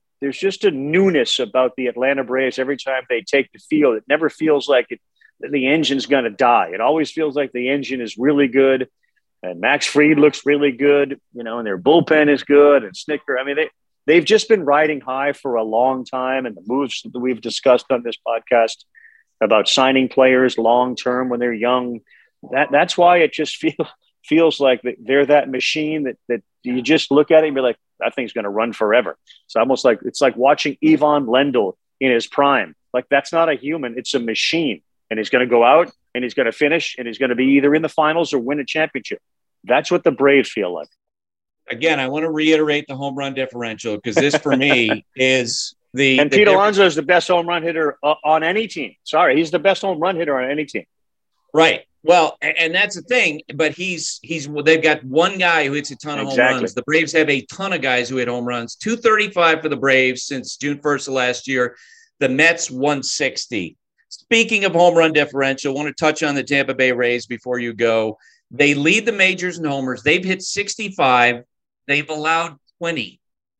newness about the Atlanta Braves every time they take the field. It never feels like the engine's going to die. It always feels like the engine is really good. And Max Fried looks really good, and their bullpen is good. And Snicker, I mean, they've just been riding high for a long time. And the moves that we've discussed on this podcast about signing players long-term when they're young, that's why it just feels like they're that machine that you just look at it and be like, that thing's going to run forever. It's almost like it's like watching Ivan Lendl in his prime. Like, that's not a human, it's a machine. And he's going to go out and he's going to finish and he's going to be either in the finals or win a championship. That's what the Braves feel like. Again, I want to reiterate the home run differential, because this for me is and Pete Alonso is the best home run hitter on any team. Sorry, he's the best home run hitter on any team. Right. Well, and that's the thing. But they've got one guy who hits a ton of home runs. The Braves have a ton of guys who hit home runs. 235 for the Braves since June 1st of last year. The Mets 160. Speaking of home run differential, I want to touch on the Tampa Bay Rays before you go. They lead the majors in homers. They've hit 65. They've allowed 20.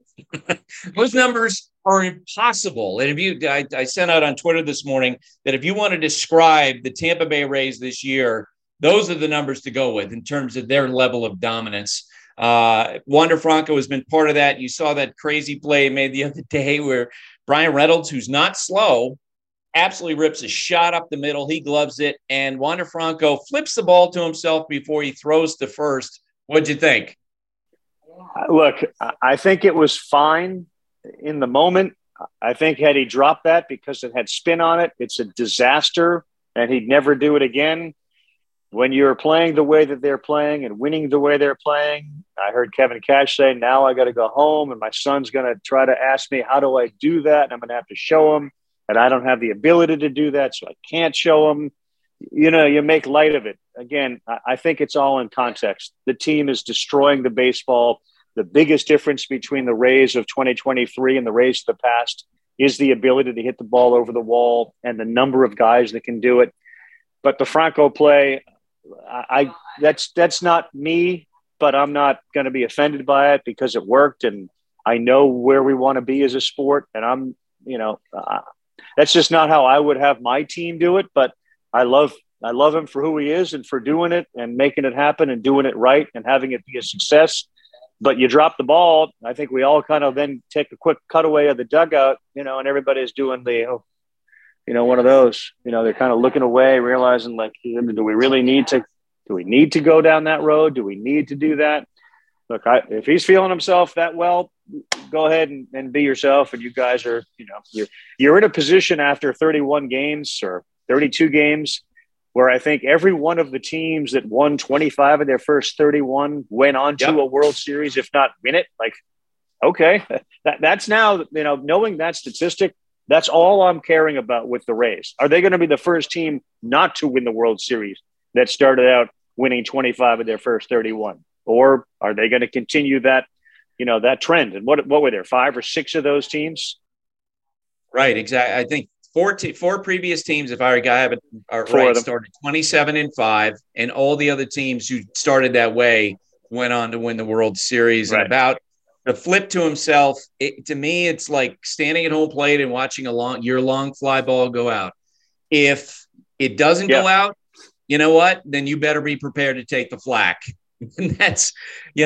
Those numbers are impossible. And I sent out on Twitter this morning that if you want to describe the Tampa Bay Rays this year, those are the numbers to go with in terms of their level of dominance. Wander Franco has been part of that. You saw that crazy play made the other day where Brian Reynolds, who's not slow, absolutely rips a shot up the middle. He gloves it, and Wander Franco flips the ball to himself before he throws to first. What'd you think? Look, I think it was fine in the moment. I think had he dropped that because it had spin on it, it's a disaster, and he'd never do it again. When you're playing the way that they're playing and winning the way they're playing, I heard Kevin Cash say, now I got to go home, and my son's going to try to ask me, how do I do that? And I'm going to have to show him. And I don't have the ability to do that, so I can't show them. You make light of it. Again, I think it's all in context. The team is destroying the baseball. the biggest difference between the Rays of 2023 and the Rays of the past is the ability to hit the ball over the wall and the number of guys that can do it. But the Franco play, that's not me, but I'm not going to be offended by it because it worked, and I know where we want to be as a sport, and that's just not how I would have my team do it. But I love him for who he is and for doing it and making it happen and doing it right and having it be a success. But you drop the ball. I think we all kind of then take a quick cutaway of the dugout, and everybody's doing one of those, they're kind of looking away, realizing like, do we need to go down that road? Do we need to do that? Look, if he's feeling himself that well, go ahead and be yourself. And you guys are, you're in a position after 31 games or 32 games where I think every one of the teams that won 25 of their first 31 went on to a World Series, if not win it. Like, okay, that's now, knowing that statistic, that's all I'm caring about with the Rays. Are they going to be the first team not to win the World Series that started out winning 25 of their first 31? Or are they going to continue that, that trend? And what were there, 5 or 6 of those teams? Right, exactly. I think four previous teams, if I have it right, started 27-5, and all the other teams who started that way went on to win the World Series. Right. And about the flip to himself, to me, it's like standing at home plate and watching your long fly ball go out. If it doesn't go out, you know what? Then you better be prepared to take the flack. And that's,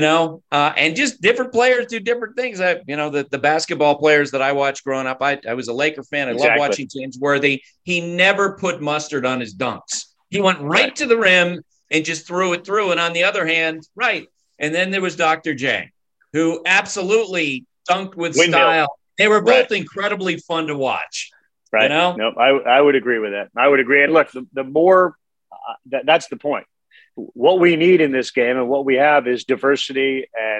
and just different players do different things. The basketball players that I watched growing up, I was a Laker fan. I love watching James Worthy. He never put mustard on his dunks. He went right to the rim and just threw it through. And on the other hand, and then there was Dr. J, who absolutely dunked with style. They were both incredibly fun to watch. Right. Nope, I would agree with that. I would agree. And look, the more that's the point. What we need in this game and what we have is diversity. And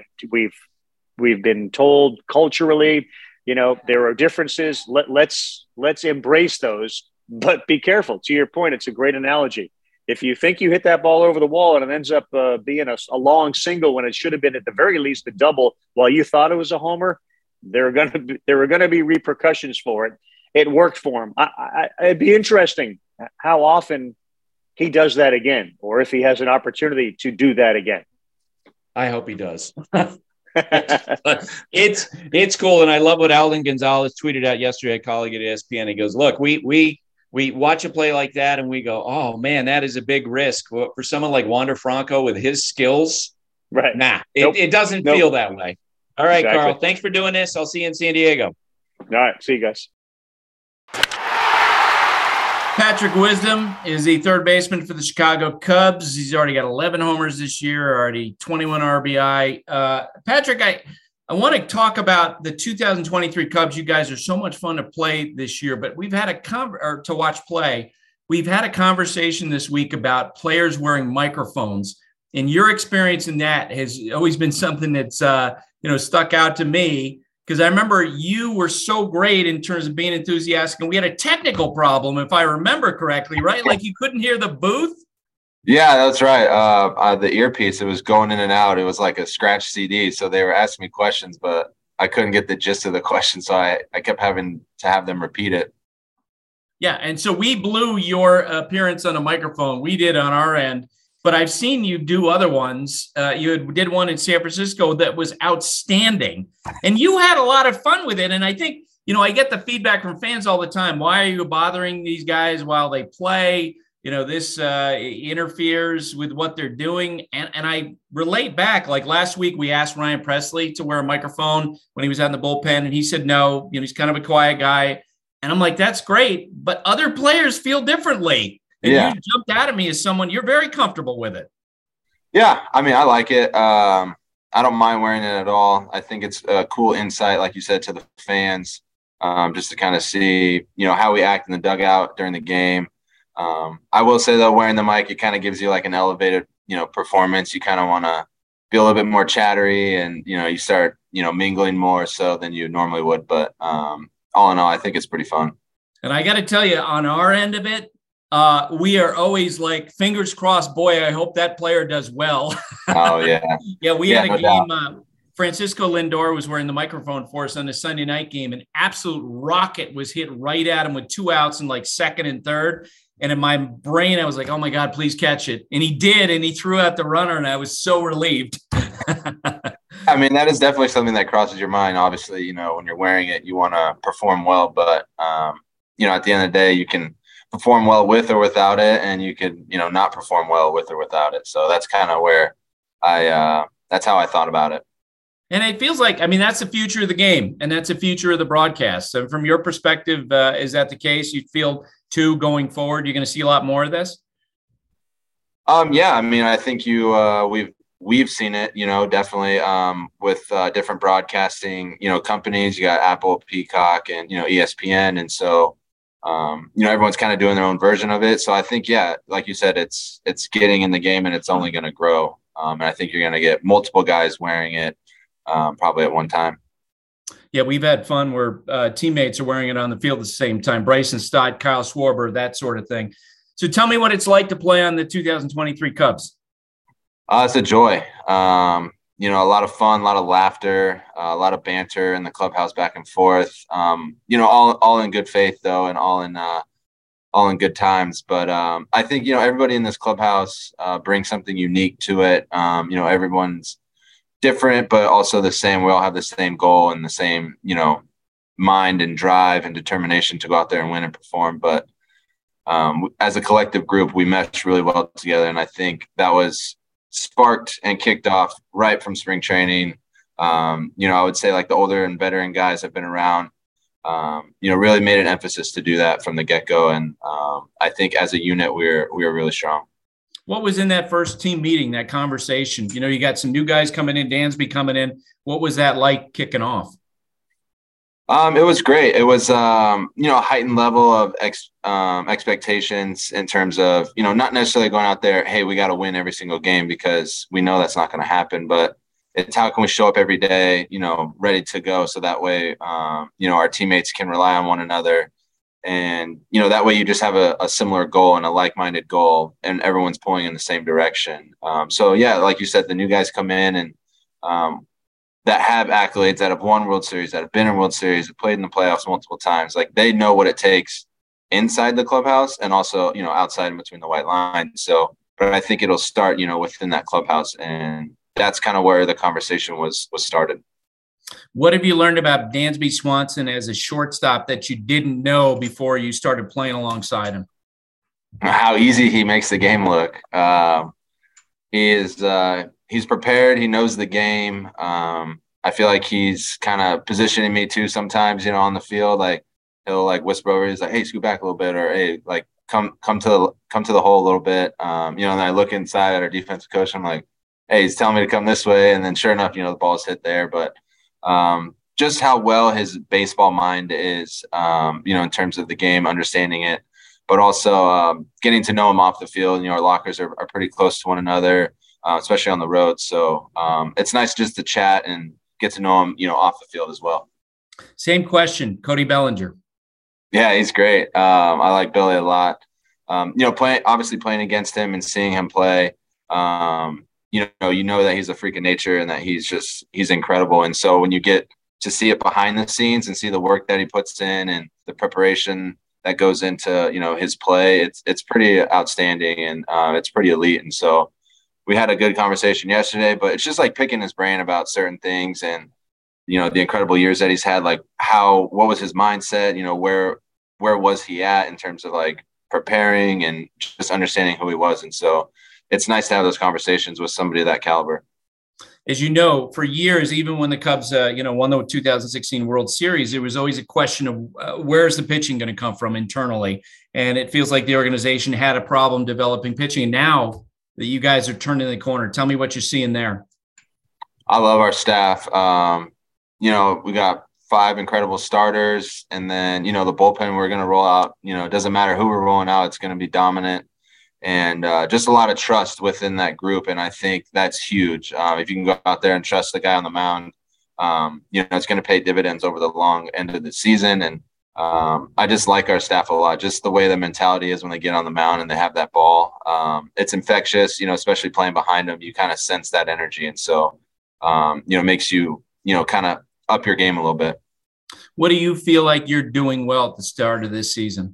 we've been told culturally, there are differences. Let's embrace those, but be careful. To your point, it's a great analogy. If you think you hit that ball over the wall and it ends up being a long single when it should have been at the very least a double while you thought it was a homer, there are going to be repercussions for it. It worked for him. It'd be interesting how often he does that again, or if he has an opportunity to do that again. I hope he does. It's cool. And I love what Alden Gonzalez tweeted out yesterday, a colleague at ESPN. He goes, look, we watch a play like that and we go, oh man, that is a big risk for someone like Wander Franco with his skills. Right. Nah, it doesn't feel that way. All right, Carl, thanks for doing this. I'll see you in San Diego. All right. See you guys. Patrick Wisdom is the third baseman for the Chicago Cubs. He's already got 11 homers this year, already 21 RBI. Patrick, I want to talk about the 2023 Cubs. You guys are so much fun to play this year, but we've had to watch play. We've had a conversation this week about players wearing microphones, and your experience in that has always been something that's stuck out to me. Because I remember you were so great in terms of being enthusiastic, and we had a technical problem, if I remember correctly, right? Like you couldn't hear the booth? Yeah, that's right. The earpiece, it was going in and out. It was like a scratch CD. So they were asking me questions, but I couldn't get the gist of the question. So I kept having to have them repeat it. Yeah, and so we blew your appearance on a microphone. We did on our end. But I've seen you do other ones. You did one in San Francisco that was outstanding. And you had a lot of fun with it. And I think, I get the feedback from fans all the time. Why are you bothering these guys while they play? This interferes with what they're doing. And I relate back, like last week, we asked Ryan Presley to wear a microphone when he was out in the bullpen. And he said, no, he's kind of a quiet guy. And I'm like, that's great. But other players feel differently. And you jumped out at me as someone, you're very comfortable with it. Yeah, I mean, I like it. I don't mind wearing it at all. I think it's a cool insight, like you said, to the fans, just to kind of see, how we act in the dugout during the game. I will say, though, wearing the mic, it kind of gives you like an elevated, performance. You kind of want to be a little bit more chattery and, you start, mingling more so than you normally would. But all in all, I think it's pretty fun. And I got to tell you, on our end of it, we are always like, fingers crossed, boy, I hope that player does well. Oh, yeah. We had a game Francisco Lindor was wearing the microphone for us on the Sunday night game. An absolute rocket was hit right at him with 2 outs in like second and third. And in my brain, I was like, oh my God, please catch it. And he did, and he threw out the runner, and I was so relieved. I mean, that is definitely something that crosses your mind. Obviously, when you're wearing it, you want to perform well, but, at the end of the day, you can perform well with or without it, and you could, not perform well with or without it. So that's kind of where that's how I thought about it. And it feels like, that's the future of the game, and that's the future of the broadcast. So from your perspective, is that the case? You feel too going forward, you're going to see a lot more of this? Yeah. I think we've seen it, definitely with different broadcasting, companies. You got Apple, Peacock, and, ESPN. And so, everyone's kind of doing their own version of it. So I think, yeah, like you said, it's getting in the game, and it's only going to grow. And I think you're going to get multiple guys wearing it probably at one time. Yeah, we've had fun where teammates are wearing it on the field at the same time. Bryson Stott, Kyle Schwarber, that sort of thing. So tell me what it's like to play on the 2023 Cubs. It's a joy. A lot of fun, a lot of laughter, a lot of banter in the clubhouse back and forth. All in good faith though, and all in good times. But I think everybody in this clubhouse brings something unique to it. Everyone's different, but also the same. We all have the same goal and the same mind and drive and determination to go out there and win and perform. But as a collective group, we mesh really well together, and I think that was sparked and kicked off right from spring training. I would say like the older and veteran guys have been around, really made an emphasis to do that from the get-go. And I think as a unit, we're really strong. What was in that first team meeting, that conversation? You got some new guys coming in, Dansby coming in. What was that like kicking off? It was great. It was, a heightened level of expectations in terms of, not necessarily going out there, hey, we got to win every single game, because we know that's not going to happen. But it's how can we show up every day, ready to go. So that way, our teammates can rely on one another. And, that way you just have a similar goal and a like-minded goal, and everyone's pulling in the same direction. So, yeah, like you said, the new guys come in and that have accolades, that have won World Series, that have been in World Series, have played in the playoffs multiple times. Like, they know what it takes inside the clubhouse and also, outside and between the white lines. So, but I think it'll start, within that clubhouse. And that's kind of where the conversation was started. What have you learned about Dansby Swanson as a shortstop that you didn't know before you started playing alongside him? How easy he makes the game look. He's prepared. He knows the game. I feel like he's kind of positioning me too sometimes, on the field. Like, he'll like whisper over. He's like, "Hey, scoot back a little bit," or "Hey, like come to the hole a little bit." And then I look inside at our defensive coach. I'm like, "Hey, he's telling me to come this way," and then sure enough, the ball's hit there. But just how well his baseball mind is, in terms of the game, understanding it, but also getting to know him off the field. Our lockers are pretty close to one another. Especially on the road. So it's nice just to chat and get to know him, off the field as well. Same question, Cody Bellinger. Yeah, he's great. I like Billy a lot. Playing against him and seeing him play, you know that he's a freak of nature and that he's incredible. And so when you get to see it behind the scenes and see the work that he puts in and the preparation that goes into, his play, it's pretty outstanding and it's pretty elite. And so we had a good conversation yesterday, but it's just like picking his brain about certain things and, the incredible years that he's had, like what was his mindset, where was he at in terms of like preparing and just understanding who he was. And so it's nice to have those conversations with somebody of that caliber. As you know, for years, even when the Cubs, won the 2016 World Series, it was always a question of where's the pitching going to come from internally. And it feels like the organization had a problem developing pitching. And now that you guys are turning the corner, tell me what you're seeing there. I love our staff. We got 5 incredible starters, and then, the bullpen we're going to roll out, it doesn't matter who we're rolling out, it's going to be dominant, and just a lot of trust within that group. And I think that's huge. If you can go out there and trust the guy on the mound, it's going to pay dividends over the long end of the season. And I just like our staff a lot, just the way the mentality is when they get on the mound and they have that ball. It's infectious, especially playing behind them. You kind of sense that energy. And so makes you, kind of up your game a little bit. What do you feel like you're doing well at the start of this season?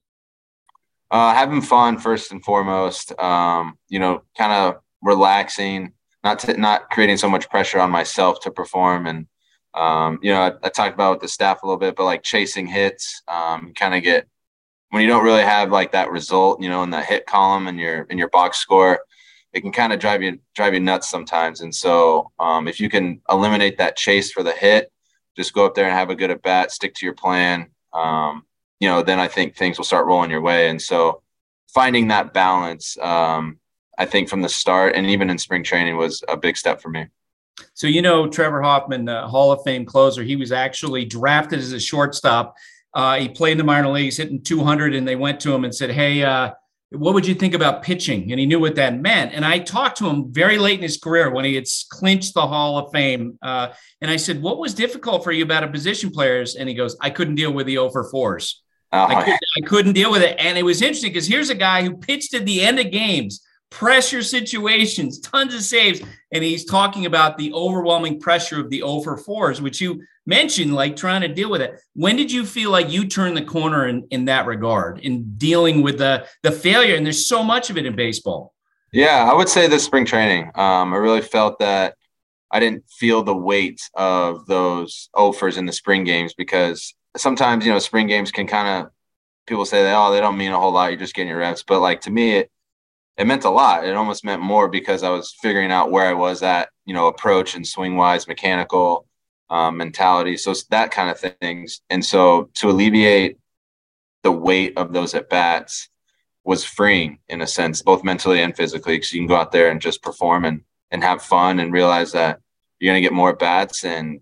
Having fun first and foremost, kind of relaxing, not creating so much pressure on myself to perform. And, I talked about with the staff a little bit, but like chasing hits, kind of get, when you don't really have like that result, in the hit column and in your box score, it can kind of drive you nuts sometimes. And so if you can eliminate that chase for the hit, just go up there and have a good at bat, stick to your plan. Then I think things will start rolling your way. And so finding that balance, I think from the start and even in spring training was a big step for me. So, Trevor Hoffman, Hall of Fame closer, he was actually drafted as a shortstop. He played in the minor leagues, hitting 200, and they went to him and said, hey, what would you think about pitching? And he knew what that meant. And I talked to him very late in his career when he had clinched the Hall of Fame. And I said, what was difficult for you about a position players? And he goes, I couldn't deal with the 0 for 4s. I couldn't deal with it. And it was interesting because here's a guy who pitched at the end of games, pressure situations, tons of saves. And he's talking about the overwhelming pressure of the 0 for 4s, which you mentioned, like trying to deal with it. When did you feel like you turned the corner in that regard, in dealing with the failure? And there's so much of it in baseball. Yeah, I would say the spring training. I really felt that I didn't feel the weight of those offers in the spring games, because sometimes, spring games can kind of, people say that, they don't mean a whole lot. You're just getting your reps. But like, to me, it meant a lot. It almost meant more because I was figuring out where I was at, approach and swing wise, mechanical mentality. So it's that kind of things. And so to alleviate the weight of those at bats was freeing in a sense, both mentally and physically, because you can go out there and just perform and have fun and realize that you're going to get more at bats and,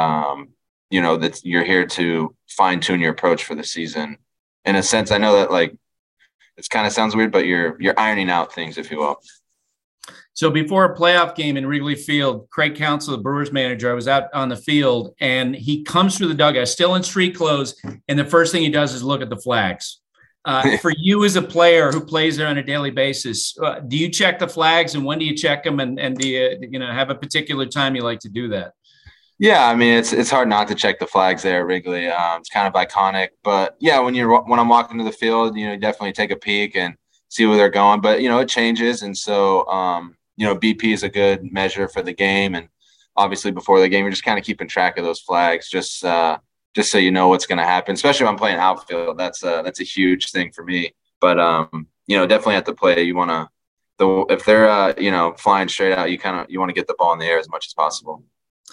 that you're here to fine tune your approach for the season. In a sense, I know that like, it kind of sounds weird, but you're ironing out things, if you will. So before a playoff game in Wrigley Field, Craig Counsell, the Brewers manager, I was out on the field, and he comes through the dugout, still in street clothes, and the first thing he does is look at the flags. For you as a player who plays there on a daily basis, do you check the flags, and when do you check them, and do you have a particular time you like to do that? Yeah, I mean, it's hard not to check the flags there at Wrigley. It's kind of iconic. But, yeah, when I'm walking to the field, you definitely take a peek and see where they're going. But, it changes. And so, BP is a good measure for the game. And obviously before the game, you're just kind of keeping track of those flags just so you know what's going to happen, especially when I'm playing outfield. That's a huge thing for me. But, definitely at the plate, you want to – if they're, flying straight out, you want to get the ball in the air as much as possible.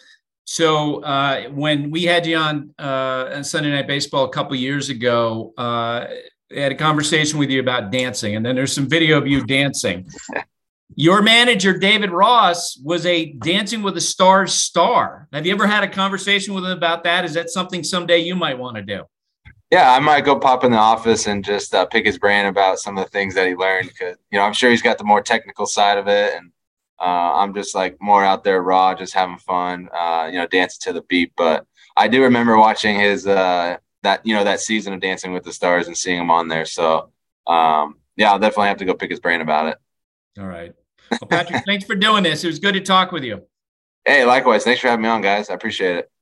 So when we had you on Sunday Night Baseball a couple years ago, I had a conversation with you about dancing, and then there's some video of you dancing. Your manager, David Ross, was a Dancing with the Stars star. Have you ever had a conversation with him about that? Is that something someday you might want to do? Yeah, I might go pop in the office and just pick his brain about some of the things that he learned, because, I'm sure he's got the more technical side of it, and I'm just like more out there raw, just having fun, dancing to the beat. But I do remember watching his that season of Dancing with the Stars and seeing him on there. So I'll definitely have to go pick his brain about it. All right. Well, Patrick, thanks for doing this. It was good to talk with you. Hey, likewise. Thanks for having me on, guys. I appreciate it.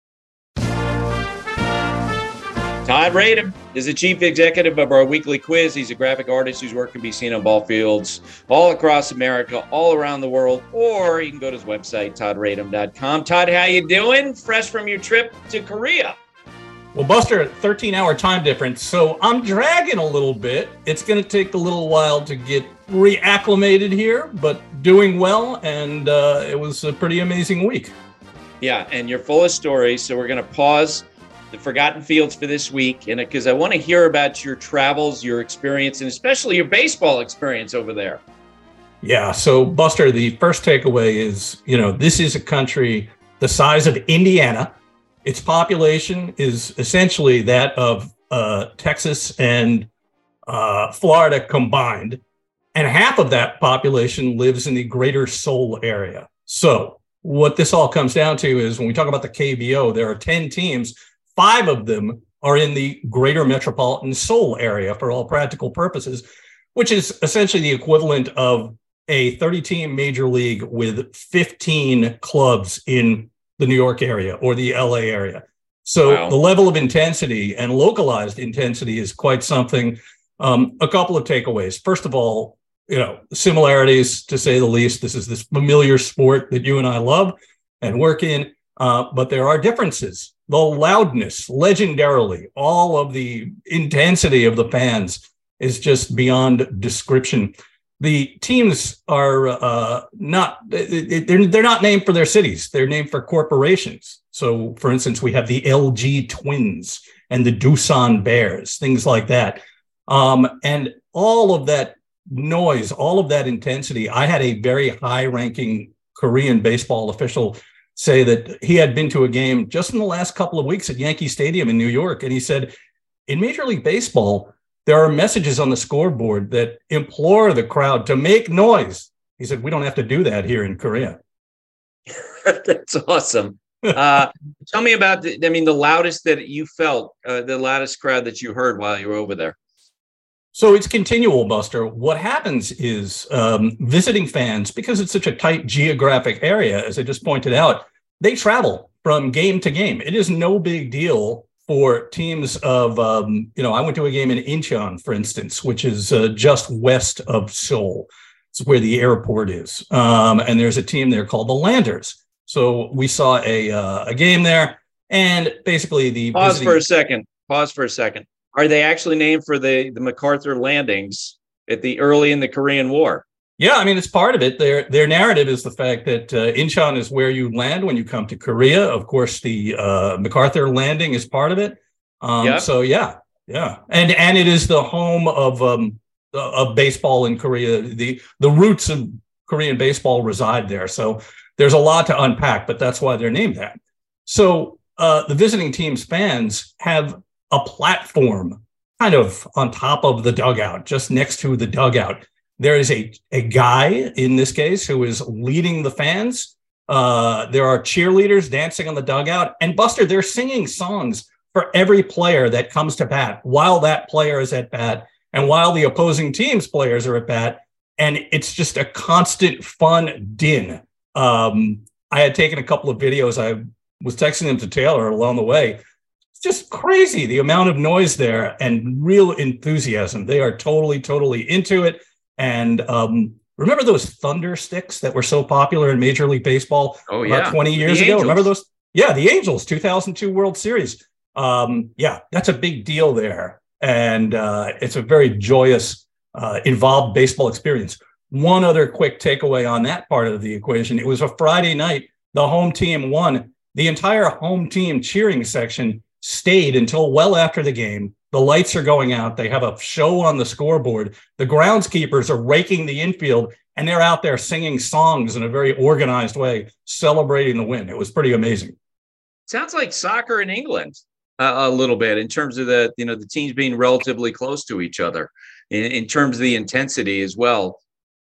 Todd Radom is the chief executive of our weekly quiz. He's a graphic artist whose work can be seen on ball fields all across America, all around the world, or you can go to his website, toddradom.com. Todd, how you doing? Fresh from your trip to Korea. Well, Buster, 13-hour time difference, so I'm dragging a little bit. It's going to take a little while to get reacclimated here, but doing well, and it was a pretty amazing week. Yeah, and you're full of stories, so we're going to pause the Forgotten Fields for this week, and because I want to hear about your travels, your experience, and especially your baseball experience over there. Yeah, so Buster, the first takeaway is, this is a country the size of Indiana. Its population is essentially that of Texas and Florida combined, and half of that population lives in the greater Seoul area. So what this all comes down to is when we talk about the KBO, there are 10 teams. 5 of them are in the greater metropolitan Seoul area for all practical purposes, which is essentially the equivalent of a 30-team major league with 15 clubs in the New York area or the LA area. So the level of intensity and localized intensity is quite something. A couple of takeaways. First of all, similarities, to say the least. This is this familiar sport that you and I love and work in, but there are differences. The loudness, legendarily, all of the intensity of the fans is just beyond description. The teams are they're not named for their cities. They're named for corporations. So, for instance, we have the LG Twins and the Doosan Bears, things like that. And all of that noise, all of that intensity. I had a very high-ranking Korean baseball official say that he had been to a game just in the last couple of weeks at Yankee Stadium in New York. And he said, in Major League Baseball, there are messages on the scoreboard that implore the crowd to make noise. He said, we don't have to do that here in Korea. That's awesome. Tell me about the loudest that you felt, the loudest crowd that you heard while you were over there. So it's continual, Buster. What happens is visiting fans, because it's such a tight geographic area, as I just pointed out, they travel from game to game. It is no big deal for teams of, I went to a game in Incheon, for instance, which is just west of Seoul. It's where the airport is. And there's a team there called the Landers. So we saw a game there, and basically Pause for a second. Are they actually named for the MacArthur landings early in the Korean War? Yeah, it's part of it. Their narrative is the fact that Incheon is where you land when you come to Korea. Of course, the MacArthur landing is part of it. So yeah. And it is the home of baseball in Korea. The roots of Korean baseball reside there. So there's a lot to unpack, but that's why they're named that. So the visiting team's fans have a platform kind of on top of the dugout, just next to the dugout. There is a guy, in this case, who is leading the fans. There are cheerleaders dancing on the dugout. And Buster, they're singing songs for every player that comes to bat while that player is at bat and while the opposing team's players are at bat. And it's just a constant fun din. I had taken a couple of videos. I was texting them to Taylor along the way. It's just crazy, the amount of noise there and real enthusiasm. They are totally, totally into it. And remember those thunder sticks that were so popular in Major League Baseball about 20 years ago? Remember those? Yeah, the Angels, 2002 World Series. That's a big deal there. And it's a very joyous, involved baseball experience. One other quick takeaway on that part of the equation. It was a Friday night. The home team won. The entire home team cheering section stayed until well after the game. The lights are going out. They have a show on the scoreboard. The groundskeepers are raking the infield, and they're out there singing songs in a very organized way, celebrating the win. It was pretty amazing. Sounds like soccer in England a little bit in terms of the teams being relatively close to each other in terms of the intensity as well.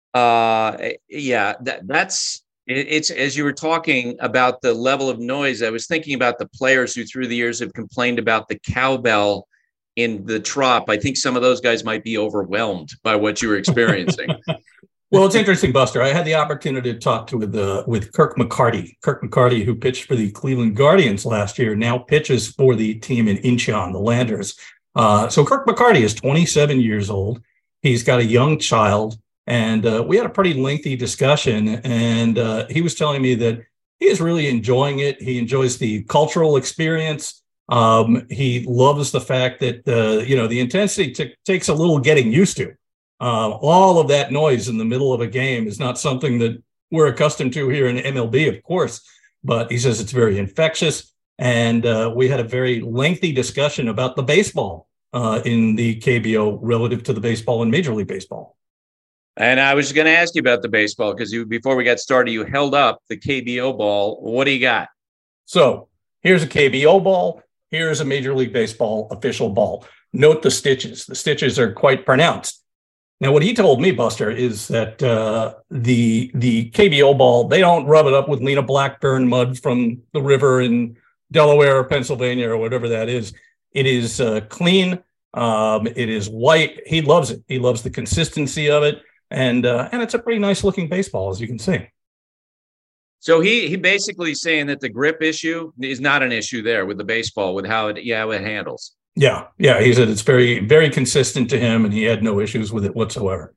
It's as you were talking about the level of noise, I was thinking about the players who through the years have complained about the cowbell in the Trop. I think some of those guys might be overwhelmed by what you were experiencing. Well, it's interesting, Buster. I had the opportunity to talk with Kirk McCarty. Kirk McCarty, who pitched for the Cleveland Guardians last year, now pitches for the team in Incheon, the Landers. So Kirk McCarty is 27 years old. He's got a young child. And we had a pretty lengthy discussion, and he was telling me that he is really enjoying it. He enjoys the cultural experience. He loves the fact that, the intensity takes a little getting used to. All of that noise in the middle of a game is not something that we're accustomed to here in MLB, of course, but he says it's very infectious. And we had a very lengthy discussion about the baseball in the KBO relative to the baseball in Major League Baseball. And I was going to ask you about the baseball because before we got started, you held up the KBO ball. What do you got? So here's a KBO ball. Here's a Major League Baseball official ball. Note the stitches. The stitches are quite pronounced. Now, what he told me, Buster, is that the KBO ball, they don't rub it up with Lena Blackburn mud from the river in Delaware or Pennsylvania or whatever that is. It is clean. It is white. He loves it. He loves the consistency of it. And it's a pretty nice looking baseball, as you can see. So he basically saying that the grip issue is not an issue there with the baseball, with how it handles. Yeah. He said it's very, very consistent to him, and he had no issues with it whatsoever.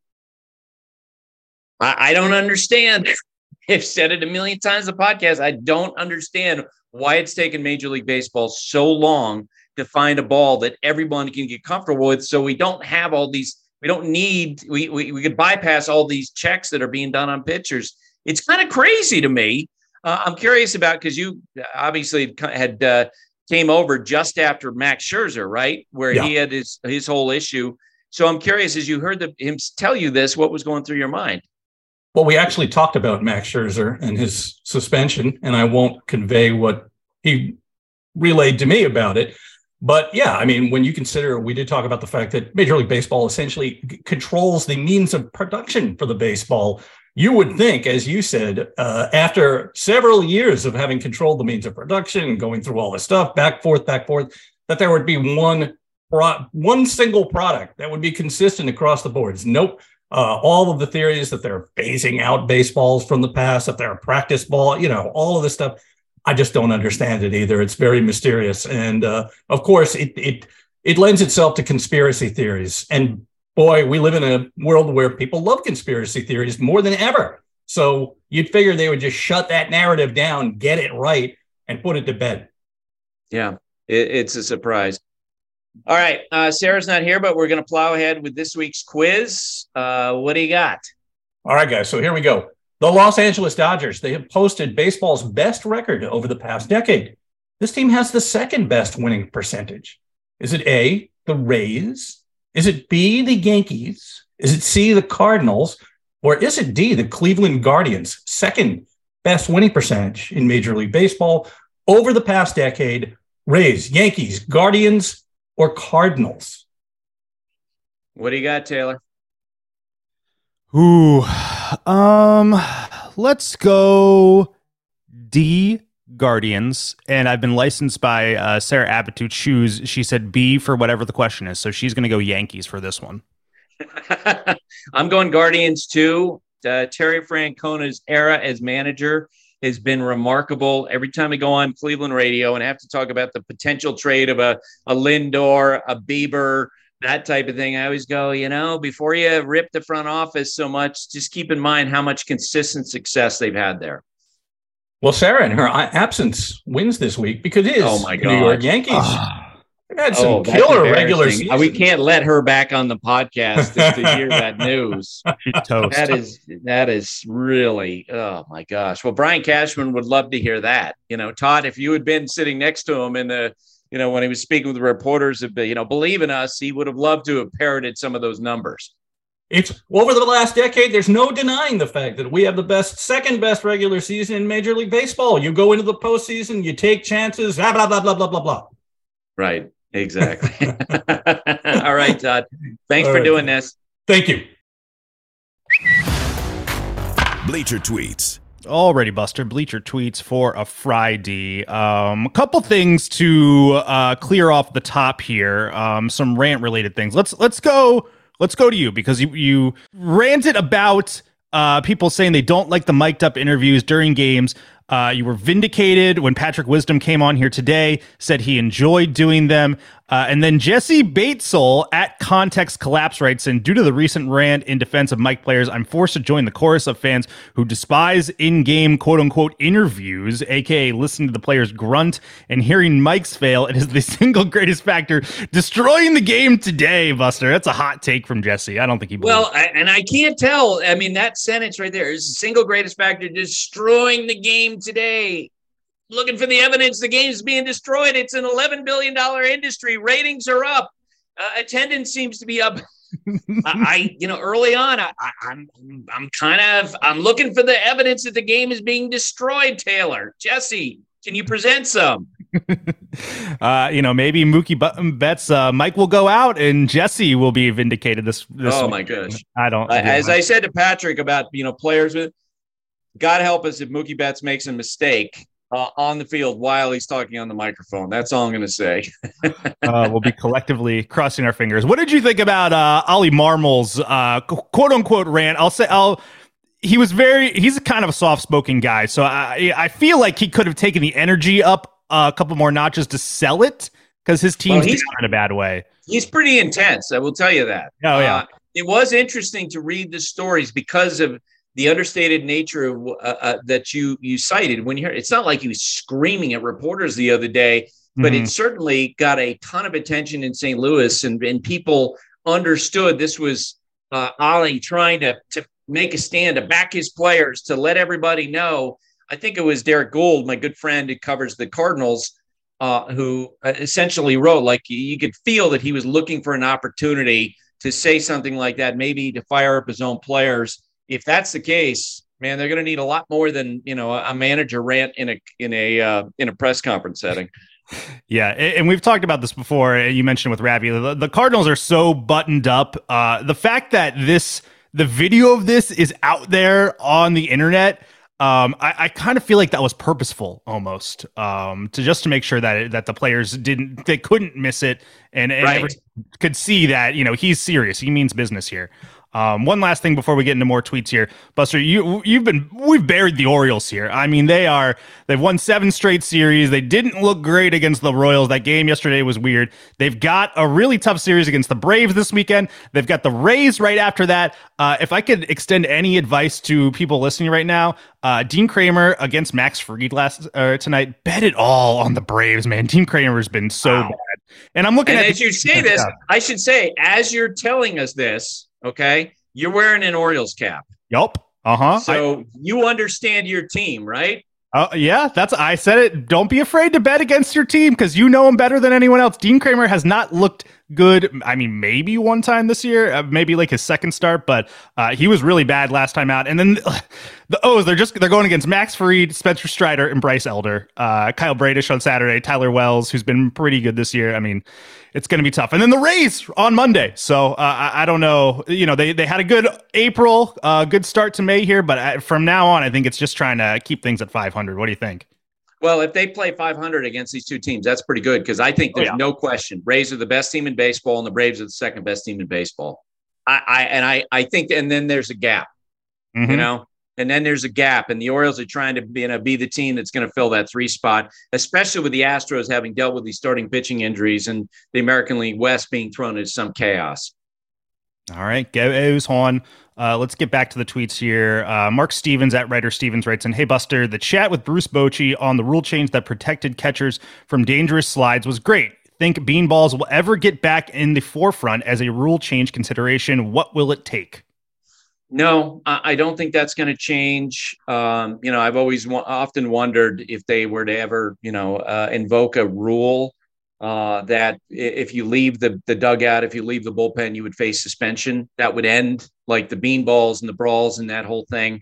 I don't understand. I've said it a million times in the podcast. I don't understand why it's taken Major League Baseball so long to find a ball that everyone can get comfortable with. So we don't have all these. We don't need. We could bypass all these checks that are being done on pitchers. It's kind of crazy to me. I'm curious about, because you obviously had came over just after Max Scherzer, right, where he had his whole issue. So I'm curious, as you heard him tell you this, what was going through your mind? Well, we actually talked about Max Scherzer and his suspension, and I won't convey what he relayed to me about it. But yeah, I mean, when you consider, we did talk about the fact that Major League Baseball essentially controls the means of production for the baseball. You would think, as you said, after several years of having controlled the means of production and going through all this stuff, back, forth, that there would be one single product that would be consistent across the boards. Nope. All of the theories that they're phasing out baseballs from the past, that they're a practice ball, all of this stuff. I just don't understand it either. It's very mysterious. And of course, it lends itself to conspiracy theories. And boy, we live in a world where people love conspiracy theories more than ever. So you'd figure they would just shut that narrative down, get it right, and put it to bed. Yeah, it's a surprise. All right, Sarah's not here, but we're going to plow ahead with this week's quiz. What do you got? All right, guys, so here we go. The Los Angeles Dodgers, they have posted baseball's best record over the past decade. This team has the second best winning percentage. Is it A, the Rays? Is it B, the Yankees? Is it C, the Cardinals? Or is it D, the Cleveland Guardians? Second best winning percentage in Major League Baseball over the past decade. Rays, Yankees, Guardians, or Cardinals? What do you got, Taylor? Ooh, let's go D, Guardians. And I've been licensed by Sarah Abitude Shoes. She said B for whatever the question is. So she's going to go Yankees for this one. I'm going Guardians too. Terry Francona's era as manager has been remarkable. Every time I go on Cleveland radio and I have to talk about the potential trade of a Lindor, a Bieber, that type of thing, I always go, before you rip the front office so much, just keep in mind how much consistent success they've had there. Well, Sarah, in her absence, wins this week because it is the New York Yankees. They've had some killer regular season. We can't let her back on the podcast to hear that news. She's toast. That is really, oh my gosh. Well, Brian Cashman would love to hear that. Todd, if you had been sitting next to him in the, when he was speaking with the reporters, believe in us, he would have loved to have parroted some of those numbers. It's over the last decade. There's no denying the fact that we have the second best regular season in Major League Baseball. You go into the postseason, you take chances, blah, blah, blah, blah, blah, blah, blah. Right. Exactly. All right, Todd. Thanks for doing this. Thank you. Bleacher Tweets. Alrighty, Buster. Bleacher Tweets for a Friday. A couple things to clear off the top here. Some rant-related things. Let's go to you, because you ranted about people saying they don't like the mic'd up interviews during games. You were vindicated when Patrick Wisdom came on here today, said he enjoyed doing them. And then Jesse Batesole at Context Collapse writes in, due to the recent rant in defense of mic players, I'm forced to join the chorus of fans who despise in-game quote-unquote interviews, aka listening to the players grunt and hearing mics fail. It is the single greatest factor destroying the game today, Buster. That's a hot take from Jesse. I don't think he believes. Well, I can't tell. I mean, that sentence right there is the single greatest factor destroying the game today. Looking for the evidence the game's being destroyed. It's an $11 billion industry. Ratings are up. Attendance seems to be up. Early on, I'm looking for the evidence that the game is being destroyed, Taylor. Jesse, can you present some? Maybe Mookie Betts, Mike will go out and Jesse will be vindicated this oh week. My gosh. I don't. As I said to Patrick about, players with, God help us if Mookie Betts makes a mistake. on the field while he's talking on the microphone. That's all I'm going to say. We'll be collectively crossing our fingers. What did you think about Ollie Marmol's quote unquote rant? He's kind of a soft-spoken guy, so I feel like he could have taken the energy up a couple more notches to sell it, because his team's down in a bad way. He's pretty intense, I will tell you that. Oh, yeah. It was interesting to read the stories because of the understated nature of that you cited. When it's not like he was screaming at reporters the other day, but it certainly got a ton of attention in St. Louis, and people understood this was Ollie trying to make a stand, to back his players, to let everybody know. I think it was Derek Gould, my good friend who covers the Cardinals, who essentially wrote, like, you could feel that he was looking for an opportunity to say something like that, maybe to fire up his own players. If that's the case, man, they're going to need a lot more than, a manager rant in a press conference setting. Yeah, and we've talked about this before. You mentioned with Ravi, the Cardinals are so buttoned up. The fact that the video of this is out there on the internet, I kind of feel like that was purposeful almost, to make sure that the players couldn't miss it, and everyone could see that, he's serious. He means business here. One last thing before we get into more tweets here, Buster, we've buried the Orioles here. I mean, they've won 7 straight series. They didn't look great against the Royals. That game yesterday was weird. They've got a really tough series against the Braves this weekend. They've got the Rays right after that. If I could extend any advice to people listening right now, Dean Kramer against Max Fried tonight, bet it all on the Braves, man. Dean Kramer has been so bad. And I'm looking at as you say this, I should say, as you're telling us this, okay, you're wearing an Orioles cap. Yup. So you understand your team, right? Yeah, I said it. Don't be afraid to bet against your team, because you know him better than anyone else. Dean Kramer has not looked good. I mean, maybe one time this year, maybe like his second start, but he was really bad last time out. And then the O's, they're going against Max Fried, Spencer Strider, and Bryce Elder. Kyle Bradish on Saturday, Tyler Wells, who's been pretty good this year. I mean, it's going to be tough. And then the Rays on Monday. So I don't know. They had a good April, good start to May here, but from now on, I think it's just trying to keep things at 500. What do you think? Well, if they play 500 against these two teams, that's pretty good, because I think there's no question. Rays are the best team in baseball, and the Braves are the second best team in baseball. I think, and then there's a gap, and then there's a gap, and the Orioles are trying to be the team that's going to fill that 3 spot, especially with the Astros having dealt with these starting pitching injuries and the American League West being thrown into some chaos. All right, goes on. Let's get back to the tweets here. Mark Stevens at Writer Stevens writes in, "Hey Buster, the chat with Bruce Bochy on the rule change that protected catchers from dangerous slides was great. Think beanballs will ever get back in the forefront as a rule change consideration? What will it take?" No, I don't think that's going to change. I've always often wondered if they were to ever, invoke a rule that if you leave the dugout, if you leave the bullpen, you would face suspension. That would end like the beanballs and the brawls and that whole thing.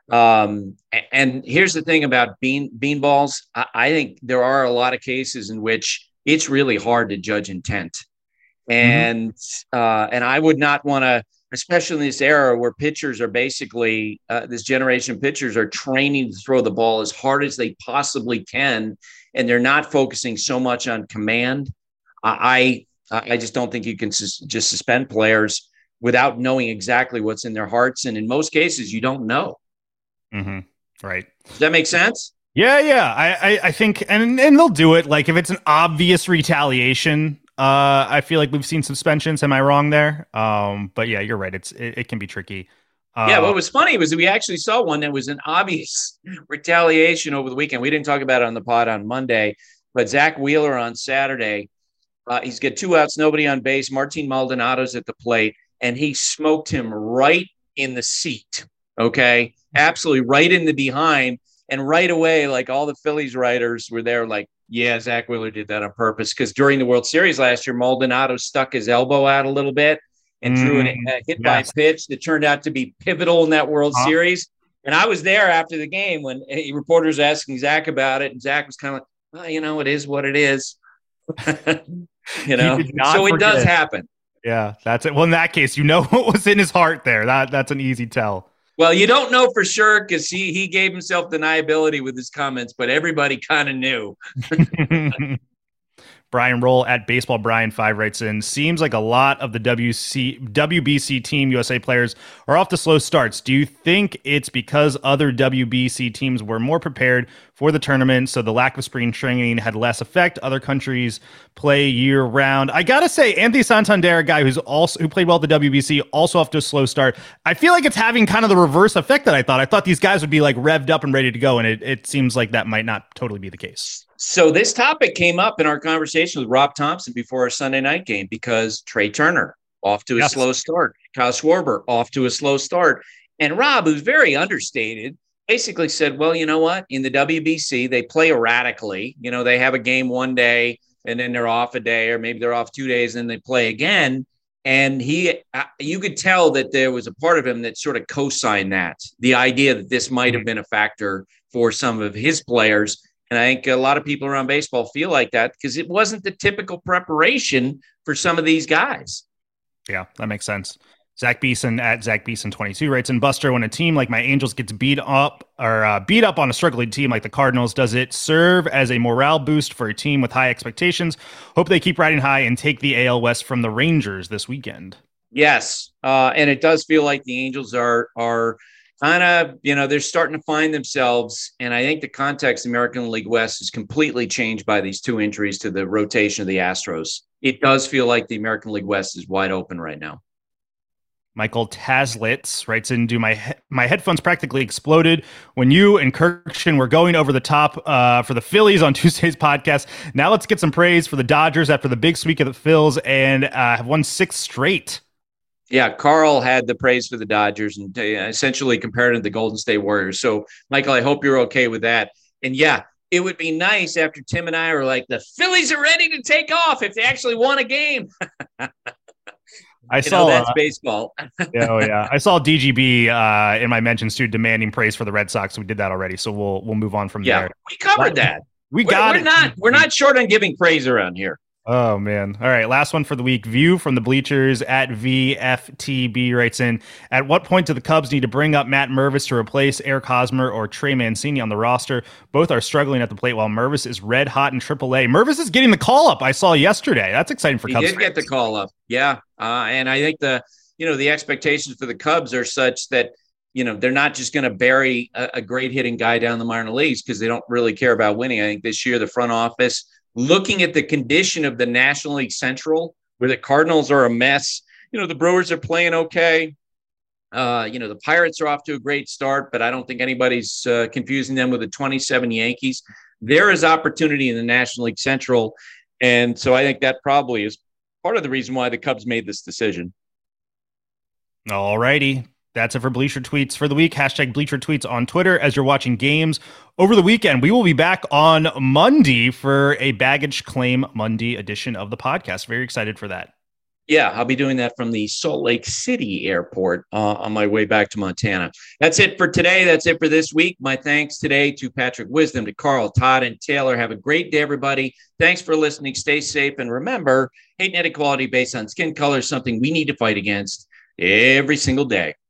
And here's the thing about beanballs. I think there are a lot of cases in which it's really hard to judge intent. And I would not want to, especially in this era where pitchers are basically, this generation of pitchers are training to throw the ball as hard as they possibly can, and they're not focusing so much on command. I just don't think you can just suspend players without knowing exactly what's in their hearts. And in most cases, you don't know. Right. Does that make sense? Yeah. I think, and they'll do it. Like if it's an obvious retaliation, I feel like we've seen suspensions. Am I wrong there? But yeah, you're right. It can be tricky. What was funny was that we actually saw one that was an obvious retaliation over the weekend. We didn't talk about it on the pod on Monday, but Zach Wheeler on Saturday, he's got 2 outs, nobody on base. Martin Maldonado's at the plate, and he smoked him right in the seat. Okay. Absolutely right in the behind. And right away, like all the Phillies writers were there like, yeah, Zach Wheeler did that on purpose, because during the World Series last year, Maldonado stuck his elbow out a little bit and threw a hit by pitch that turned out to be pivotal in that World Series. And I was there after the game when reporters asking Zach about it, and Zach was kind of like, well, it is what it is. So it does happen. Yeah, that's it. Well, in that case, what was in his heart there. That's an easy tell. Well, you don't know for sure because he gave himself deniability with his comments, but everybody kind of knew. Brian Roll at Baseball Brian 5 writes in, seems like a lot of the WBC Team USA players are off to slow starts. Do you think it's because other WBC teams were more prepared for the tournament, so the lack of spring training had less effect? Other countries play year round. I gotta say, Anthony Santander, a guy who played well at the WBC, also off to a slow start. I feel like it's having kind of the reverse effect that I thought. I thought these guys would be like revved up and ready to go, and it seems like that might not totally be the case. So this topic came up in our conversation with Rob Thompson before our Sunday night game because Trey Turner off to a slow start, Kyle Schwarber off to a slow start, and Rob, who's very understated, basically said, well, you know what? In the WBC, they play erratically. You know, they have a game one day and then they're off a day, or maybe they're off 2 days and they play again. And you could tell that there was a part of him that sort of co-signed that, the idea that this might have been a factor for some of his players. And I think a lot of people around baseball feel like that because it wasn't the typical preparation for some of these guys. Yeah, that makes sense. Zach Beeson at Zach Beeson 22 writes in, Buster, when a team like my Angels gets beat up on a struggling team like the Cardinals, does it serve as a morale boost for a team with high expectations? Hope they keep riding high and take the AL West from the Rangers this weekend. Yes, and it does feel like the Angels are kind of, they're starting to find themselves. And I think the context of the American League West is completely changed by these two injuries to the rotation of the Astros. It does feel like the American League West is wide open right now. Michael Taslitz writes in, my headphones practically exploded when you and Kirkshin were going over the top for the Phillies on Tuesday's podcast. Now let's get some praise for the Dodgers after the big sweep of the Phils and have won 6 straight. Yeah, Carl had the praise for the Dodgers and essentially compared it to the Golden State Warriors. So, Michael, I hope you're okay with that. And yeah, it would be nice after Tim and I were like, the Phillies are ready to take off if they actually won a game. I saw that's baseball. I saw DGB in my mentions too, demanding praise for the Red Sox. We did that already, so we'll move on from there. We covered that. We're not short on giving praise around here. Oh, man. All right. Last one for the week. View from the bleachers at VFTB writes in, at what point do the Cubs need to bring up Matt Mervis to replace Eric Hosmer or Trey Mancini on the roster? Both are struggling at the plate while Mervis is red hot in AAA. Mervis is getting the call up I saw yesterday. That's exciting for Cubs. He did get the call up. Yeah. And I think the expectations for the Cubs are such that, they're not just going to bury a great hitting guy down the minor leagues because they don't really care about winning. I think this year the front office, looking at the condition of the National League Central, where the Cardinals are a mess, the Brewers are playing okay. The Pirates are off to a great start, but I don't think anybody's confusing them with the 27 Yankees. There is opportunity in the National League Central. And so I think that probably is part of the reason why the Cubs made this decision. All righty. That's it for Bleacher Tweets for the week. Hashtag Bleacher Tweets on Twitter as you're watching games over the weekend. We will be back on Monday for a Baggage Claim Monday edition of the podcast. Very excited for that. Yeah, I'll be doing that from the Salt Lake City airport on my way back to Montana. That's it for today. That's it for this week. My thanks today to Patrick Wisdom, to Carl, Todd, and Taylor. Have a great day, everybody. Thanks for listening. Stay safe. And remember, hate and inequality based on skin color is something we need to fight against every single day.